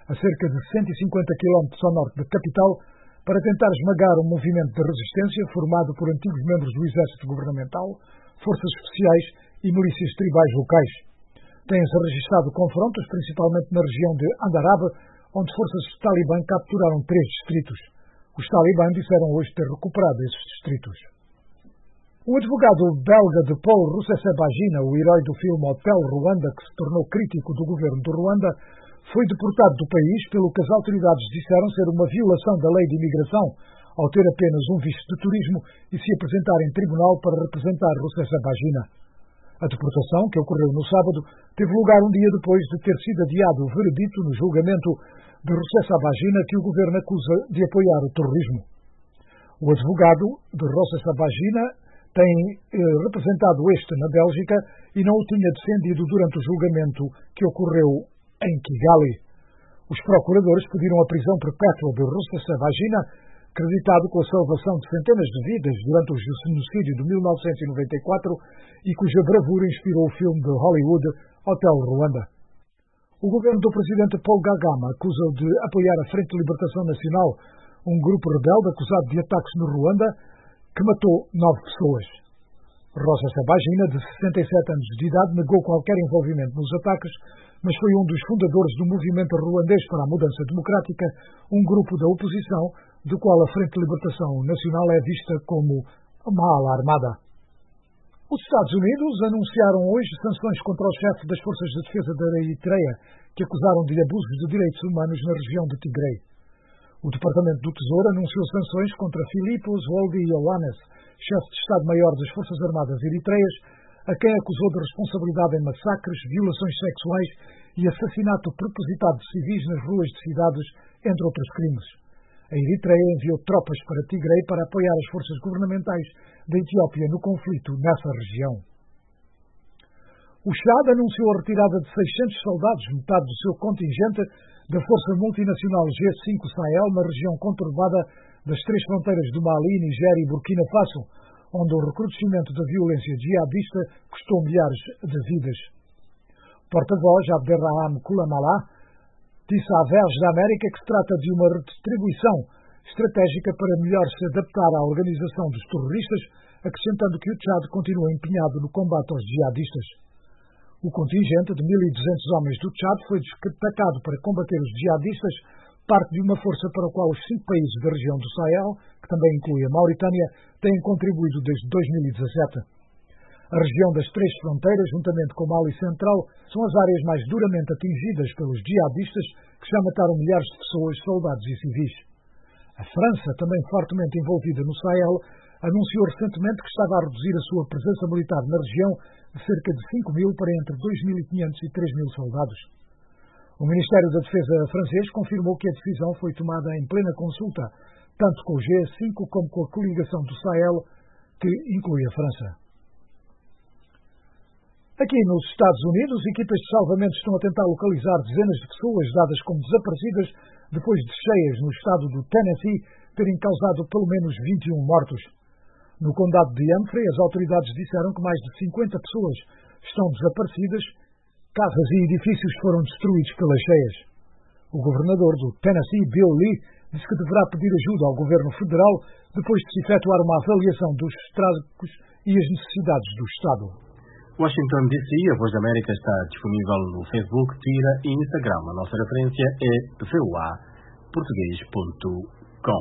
S2: a cerca de cento e cinquenta quilómetros ao norte da capital, para tentar esmagar um movimento de resistência formado por antigos membros do exército governamental, forças especiais e milícias tribais locais. Têm-se registrado confrontos, principalmente na região de Andarab, onde forças talibã capturaram três distritos. Os talibã disseram hoje ter recuperado esses distritos. O advogado belga de Paul Rusesabagina, o herói do filme Hotel Ruanda, que se tornou crítico do governo do Ruanda, foi deportado do país pelo que as autoridades disseram ser uma violação da lei de imigração, ao ter apenas um visto de turismo e se apresentar em tribunal para representar Rusesabagina. A deportação, que ocorreu no sábado, teve lugar um dia depois de ter sido adiado o veredito no julgamento de Rusesabagina, que o governo acusa de apoiar o terrorismo. O advogado de Rusesabagina tem eh, representado este na Bélgica e não o tinha defendido durante o julgamento que ocorreu em Kigali. Os procuradores pediram a prisão perpétua de Rusesabagina, acreditado com a salvação de centenas de vidas durante o genocídio de mil novecentos e noventa e quatro e cuja bravura inspirou o filme de Hollywood Hotel Ruanda. O governo do presidente Paul Kagame acusa-o de apoiar a Frente de Libertação Nacional, um grupo rebelde acusado de ataques no Ruanda, que matou nove pessoas. Rusesabagina, de sessenta e sete anos de idade, negou qualquer envolvimento nos ataques, mas foi um dos fundadores do movimento ruandês para a mudança democrática, um grupo da oposição, do qual a Frente de Libertação Nacional é vista como uma ala armada. Os Estados Unidos anunciaram hoje sanções contra o chefe das Forças de Defesa da Eritreia, que acusaram de abusos de direitos humanos na região de Tigray. O Departamento do Tesouro anunciou sanções contra Filipos Wolde Ioannis, chefe de Estado-Maior das Forças Armadas Eritreias, a quem acusou de responsabilidade em massacres, violações sexuais e assassinato propositado de civis nas ruas de cidades, entre outros crimes. A Eritreia enviou tropas para Tigray para apoiar as forças governamentais da Etiópia no conflito nessa região. O Chad anunciou a retirada de seiscentos soldados, metade do seu contingente, da Força Multinacional G cinco Sahel na região conturbada das três fronteiras do Mali, Nigéria e Burkina Faso, onde o recrudescimento da violência jihadista custou milhares de vidas. O porta-voz Abderrahman Koulamala disse à Verge da América que se trata de uma redistribuição estratégica para melhor se adaptar à organização dos terroristas, acrescentando que o Chad continua empenhado no combate aos jihadistas. O contingente de mil e duzentos homens do Chad foi destacado para combater os jihadistas, parte de uma força para a qual os cinco países da região do Sahel, que também inclui a Mauritânia, têm contribuído desde dois mil e dezassete. A região das três fronteiras, juntamente com o Mali Central, são as áreas mais duramente atingidas pelos jihadistas, que já mataram milhares de pessoas, soldados e civis. A França, também fortemente envolvida no Sahel, anunciou recentemente que estava a reduzir a sua presença militar na região de cerca de cinco mil para entre dois mil e quinhentos e três mil soldados. O Ministério da Defesa francês confirmou que a decisão foi tomada em plena consulta, tanto com o G cinco como com a coligação do Sahel, que inclui a França. Aqui nos Estados Unidos, equipas de salvamento estão a tentar localizar dezenas de pessoas dadas como desaparecidas depois de cheias no estado do Tennessee terem causado pelo menos vinte e um mortos. No condado de Humphrey, as autoridades disseram que mais de cinquenta pessoas estão desaparecidas, casas e edifícios foram destruídos pelas cheias. O governador do Tennessee, Bill Lee, disse que deverá pedir ajuda ao governo federal depois de se efetuar uma avaliação dos estragos e as necessidades do estado.
S20: Washington D C, a Voz da América está disponível no Facebook, Twitter e Instagram. A nossa referência é v o a português ponto com.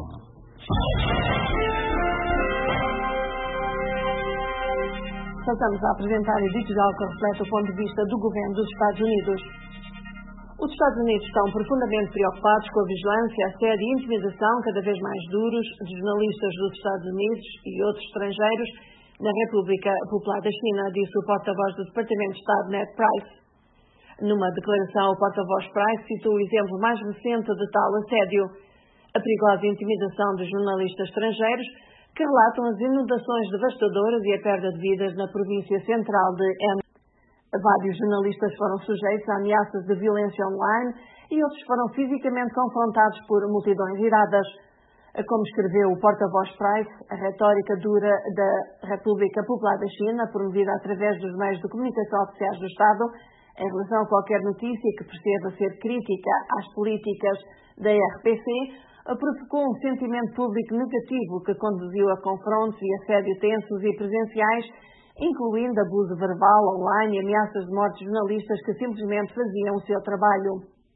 S3: Passamos a apresentar a editorial que reflete o ponto de vista do governo dos Estados Unidos. Os Estados Unidos estão profundamente preocupados com a vigilância, assédio e intimidação cada vez mais duros de jornalistas dos Estados Unidos e outros estrangeiros na República Popular da China, disse o porta-voz do Departamento de Estado, Ned Price. Numa declaração, o porta-voz Price citou o exemplo mais recente de tal assédio, a perigosa intimidação de jornalistas estrangeiros que relatam as inundações devastadoras e a perda de vidas na província central de Henan. Vários jornalistas foram sujeitos a ameaças de violência online e outros foram fisicamente confrontados por multidões iradas. Como escreveu o porta-voz Price, a retórica dura da República Popular da China, promovida através dos meios de comunicação oficiais do Estado, Em relação a qualquer notícia que perceba ser crítica às políticas da R P C, provocou um sentimento público negativo que conduziu a confrontos e assédio tensos e presenciais, incluindo abuso verbal online e ameaças de morte de jornalistas que simplesmente faziam o seu trabalho.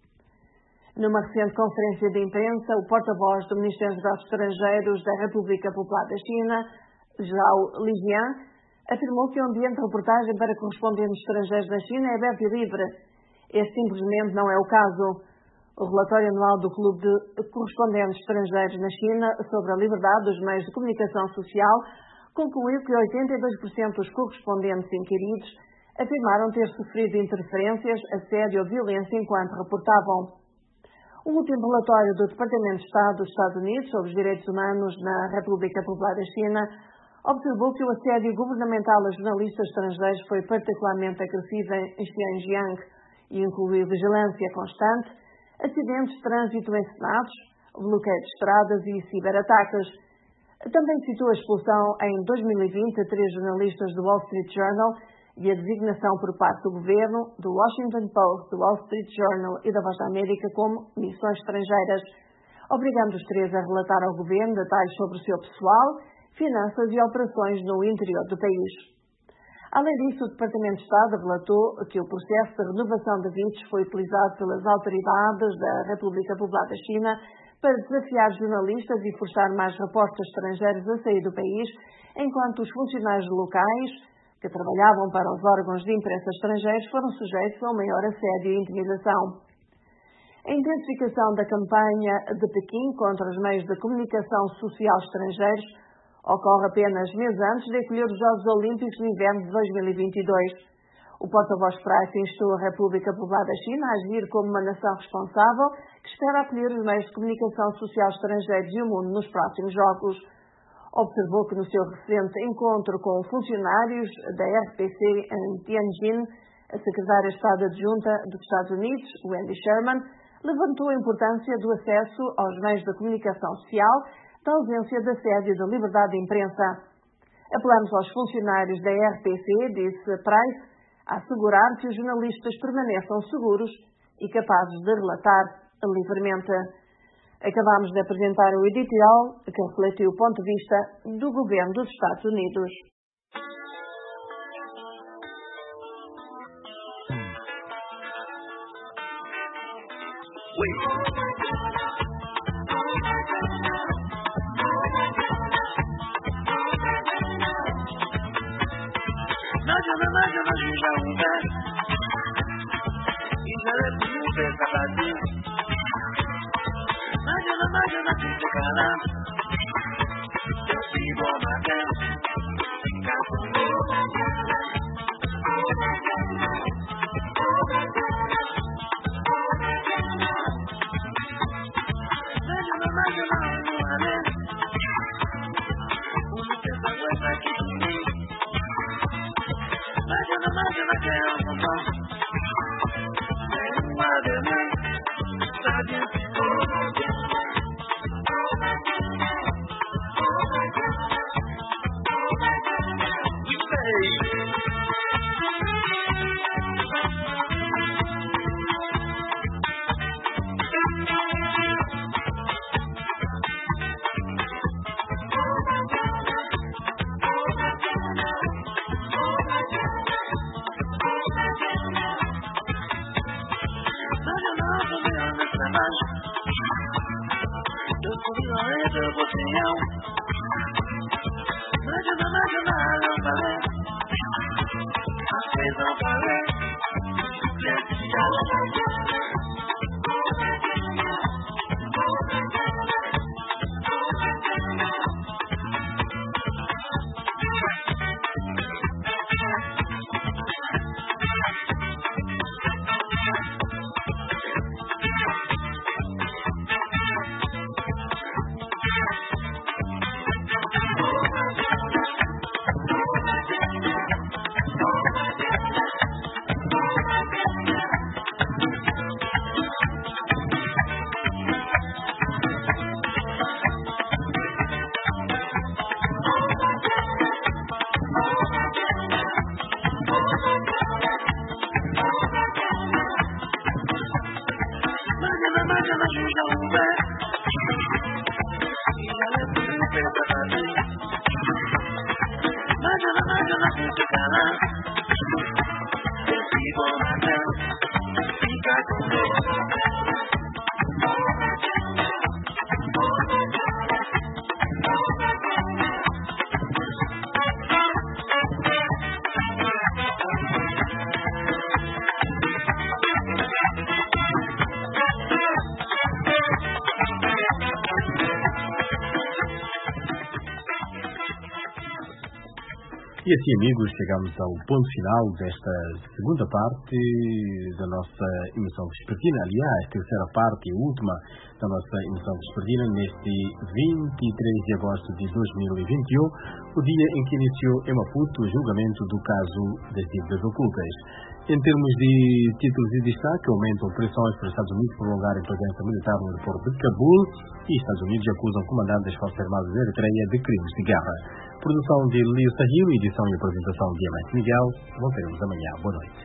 S3: Numa recente conferência de imprensa, o porta-voz do Ministério dos Negócios Estrangeiros da República Popular da China, Zhao Lijian, afirmou que o ambiente de reportagem para correspondentes estrangeiros na China é aberto e livre. Este simplesmente não é o caso. O relatório anual do Clube de Correspondentes Estrangeiros na China sobre a liberdade dos meios de comunicação social concluiu que oitenta e dois por cento dos correspondentes inquiridos afirmaram ter sofrido interferências, assédio ou violência enquanto reportavam. O último relatório do Departamento de Estado dos Estados Unidos sobre os Direitos Humanos na República Popular da China observou que o assédio governamental a jornalistas estrangeiros foi particularmente agressivo em Xinjiang e incluiu vigilância constante, acidentes de trânsito encenados, bloqueio de estradas e ciberataques. Também citou a expulsão em dois mil e vinte de três jornalistas do Wall Street Journal e a designação por parte do governo, do Washington Post, do Wall Street Journal e da Voz da América como missões estrangeiras, obrigando os três a relatar ao governo detalhes sobre o seu pessoal, finanças e operações no interior do país. Além disso, o Departamento de Estado relatou que o processo de renovação de vistos foi utilizado pelas autoridades da República Popular da China para desafiar jornalistas e forçar mais repórteres estrangeiros a sair do país, enquanto os funcionários locais, que trabalhavam para os órgãos de imprensa estrangeiros, foram sujeitos a um maior assédio e intimidação. A intensificação da campanha de Pequim contra os meios de comunicação social estrangeiros ocorre apenas meses antes de acolher os Jogos Olímpicos de Inverno de dois mil e vinte e dois. O porta-voz Price instou a República Popular da China a agir como uma nação responsável que espera acolher os meios de comunicação social estrangeiros e o mundo nos próximos Jogos. Observou que no seu recente encontro com funcionários da R P C em Tianjin, a secretária de Estado adjunta dos Estados Unidos, Wendy Sherman, levantou a importância do acesso aos meios de comunicação social, da ausência de assédio da liberdade de imprensa. Apelamos aos funcionários da R P C, disse Price, a assegurar que os jornalistas permaneçam seguros e capazes de relatar livremente. Acabamos de apresentar o editorial que refletiu o ponto de vista do governo dos Estados Unidos.
S20: E assim, amigos, chegamos ao ponto final desta segunda parte da nossa emissão vespertina. Aliás, terceira parte e última da nossa emissão vespertina, neste vinte e três de agosto de dois mil e vinte e um, o dia em que iniciou em Maputo o julgamento do caso das dívidas ocultas. Em termos de títulos de destaque, aumentam pressões para os Estados Unidos prolongarem a presença militar no aeroporto de Cabul e Estados Unidos acusam o comandante das Forças Armadas da Eritreia de crimes de guerra. Produção de Lio Sahil, edição e apresentação de Amante Miguel. Voltaremos amanhã. Boa noite.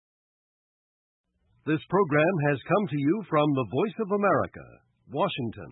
S12: This program has come to you from the Voice of America, Washington.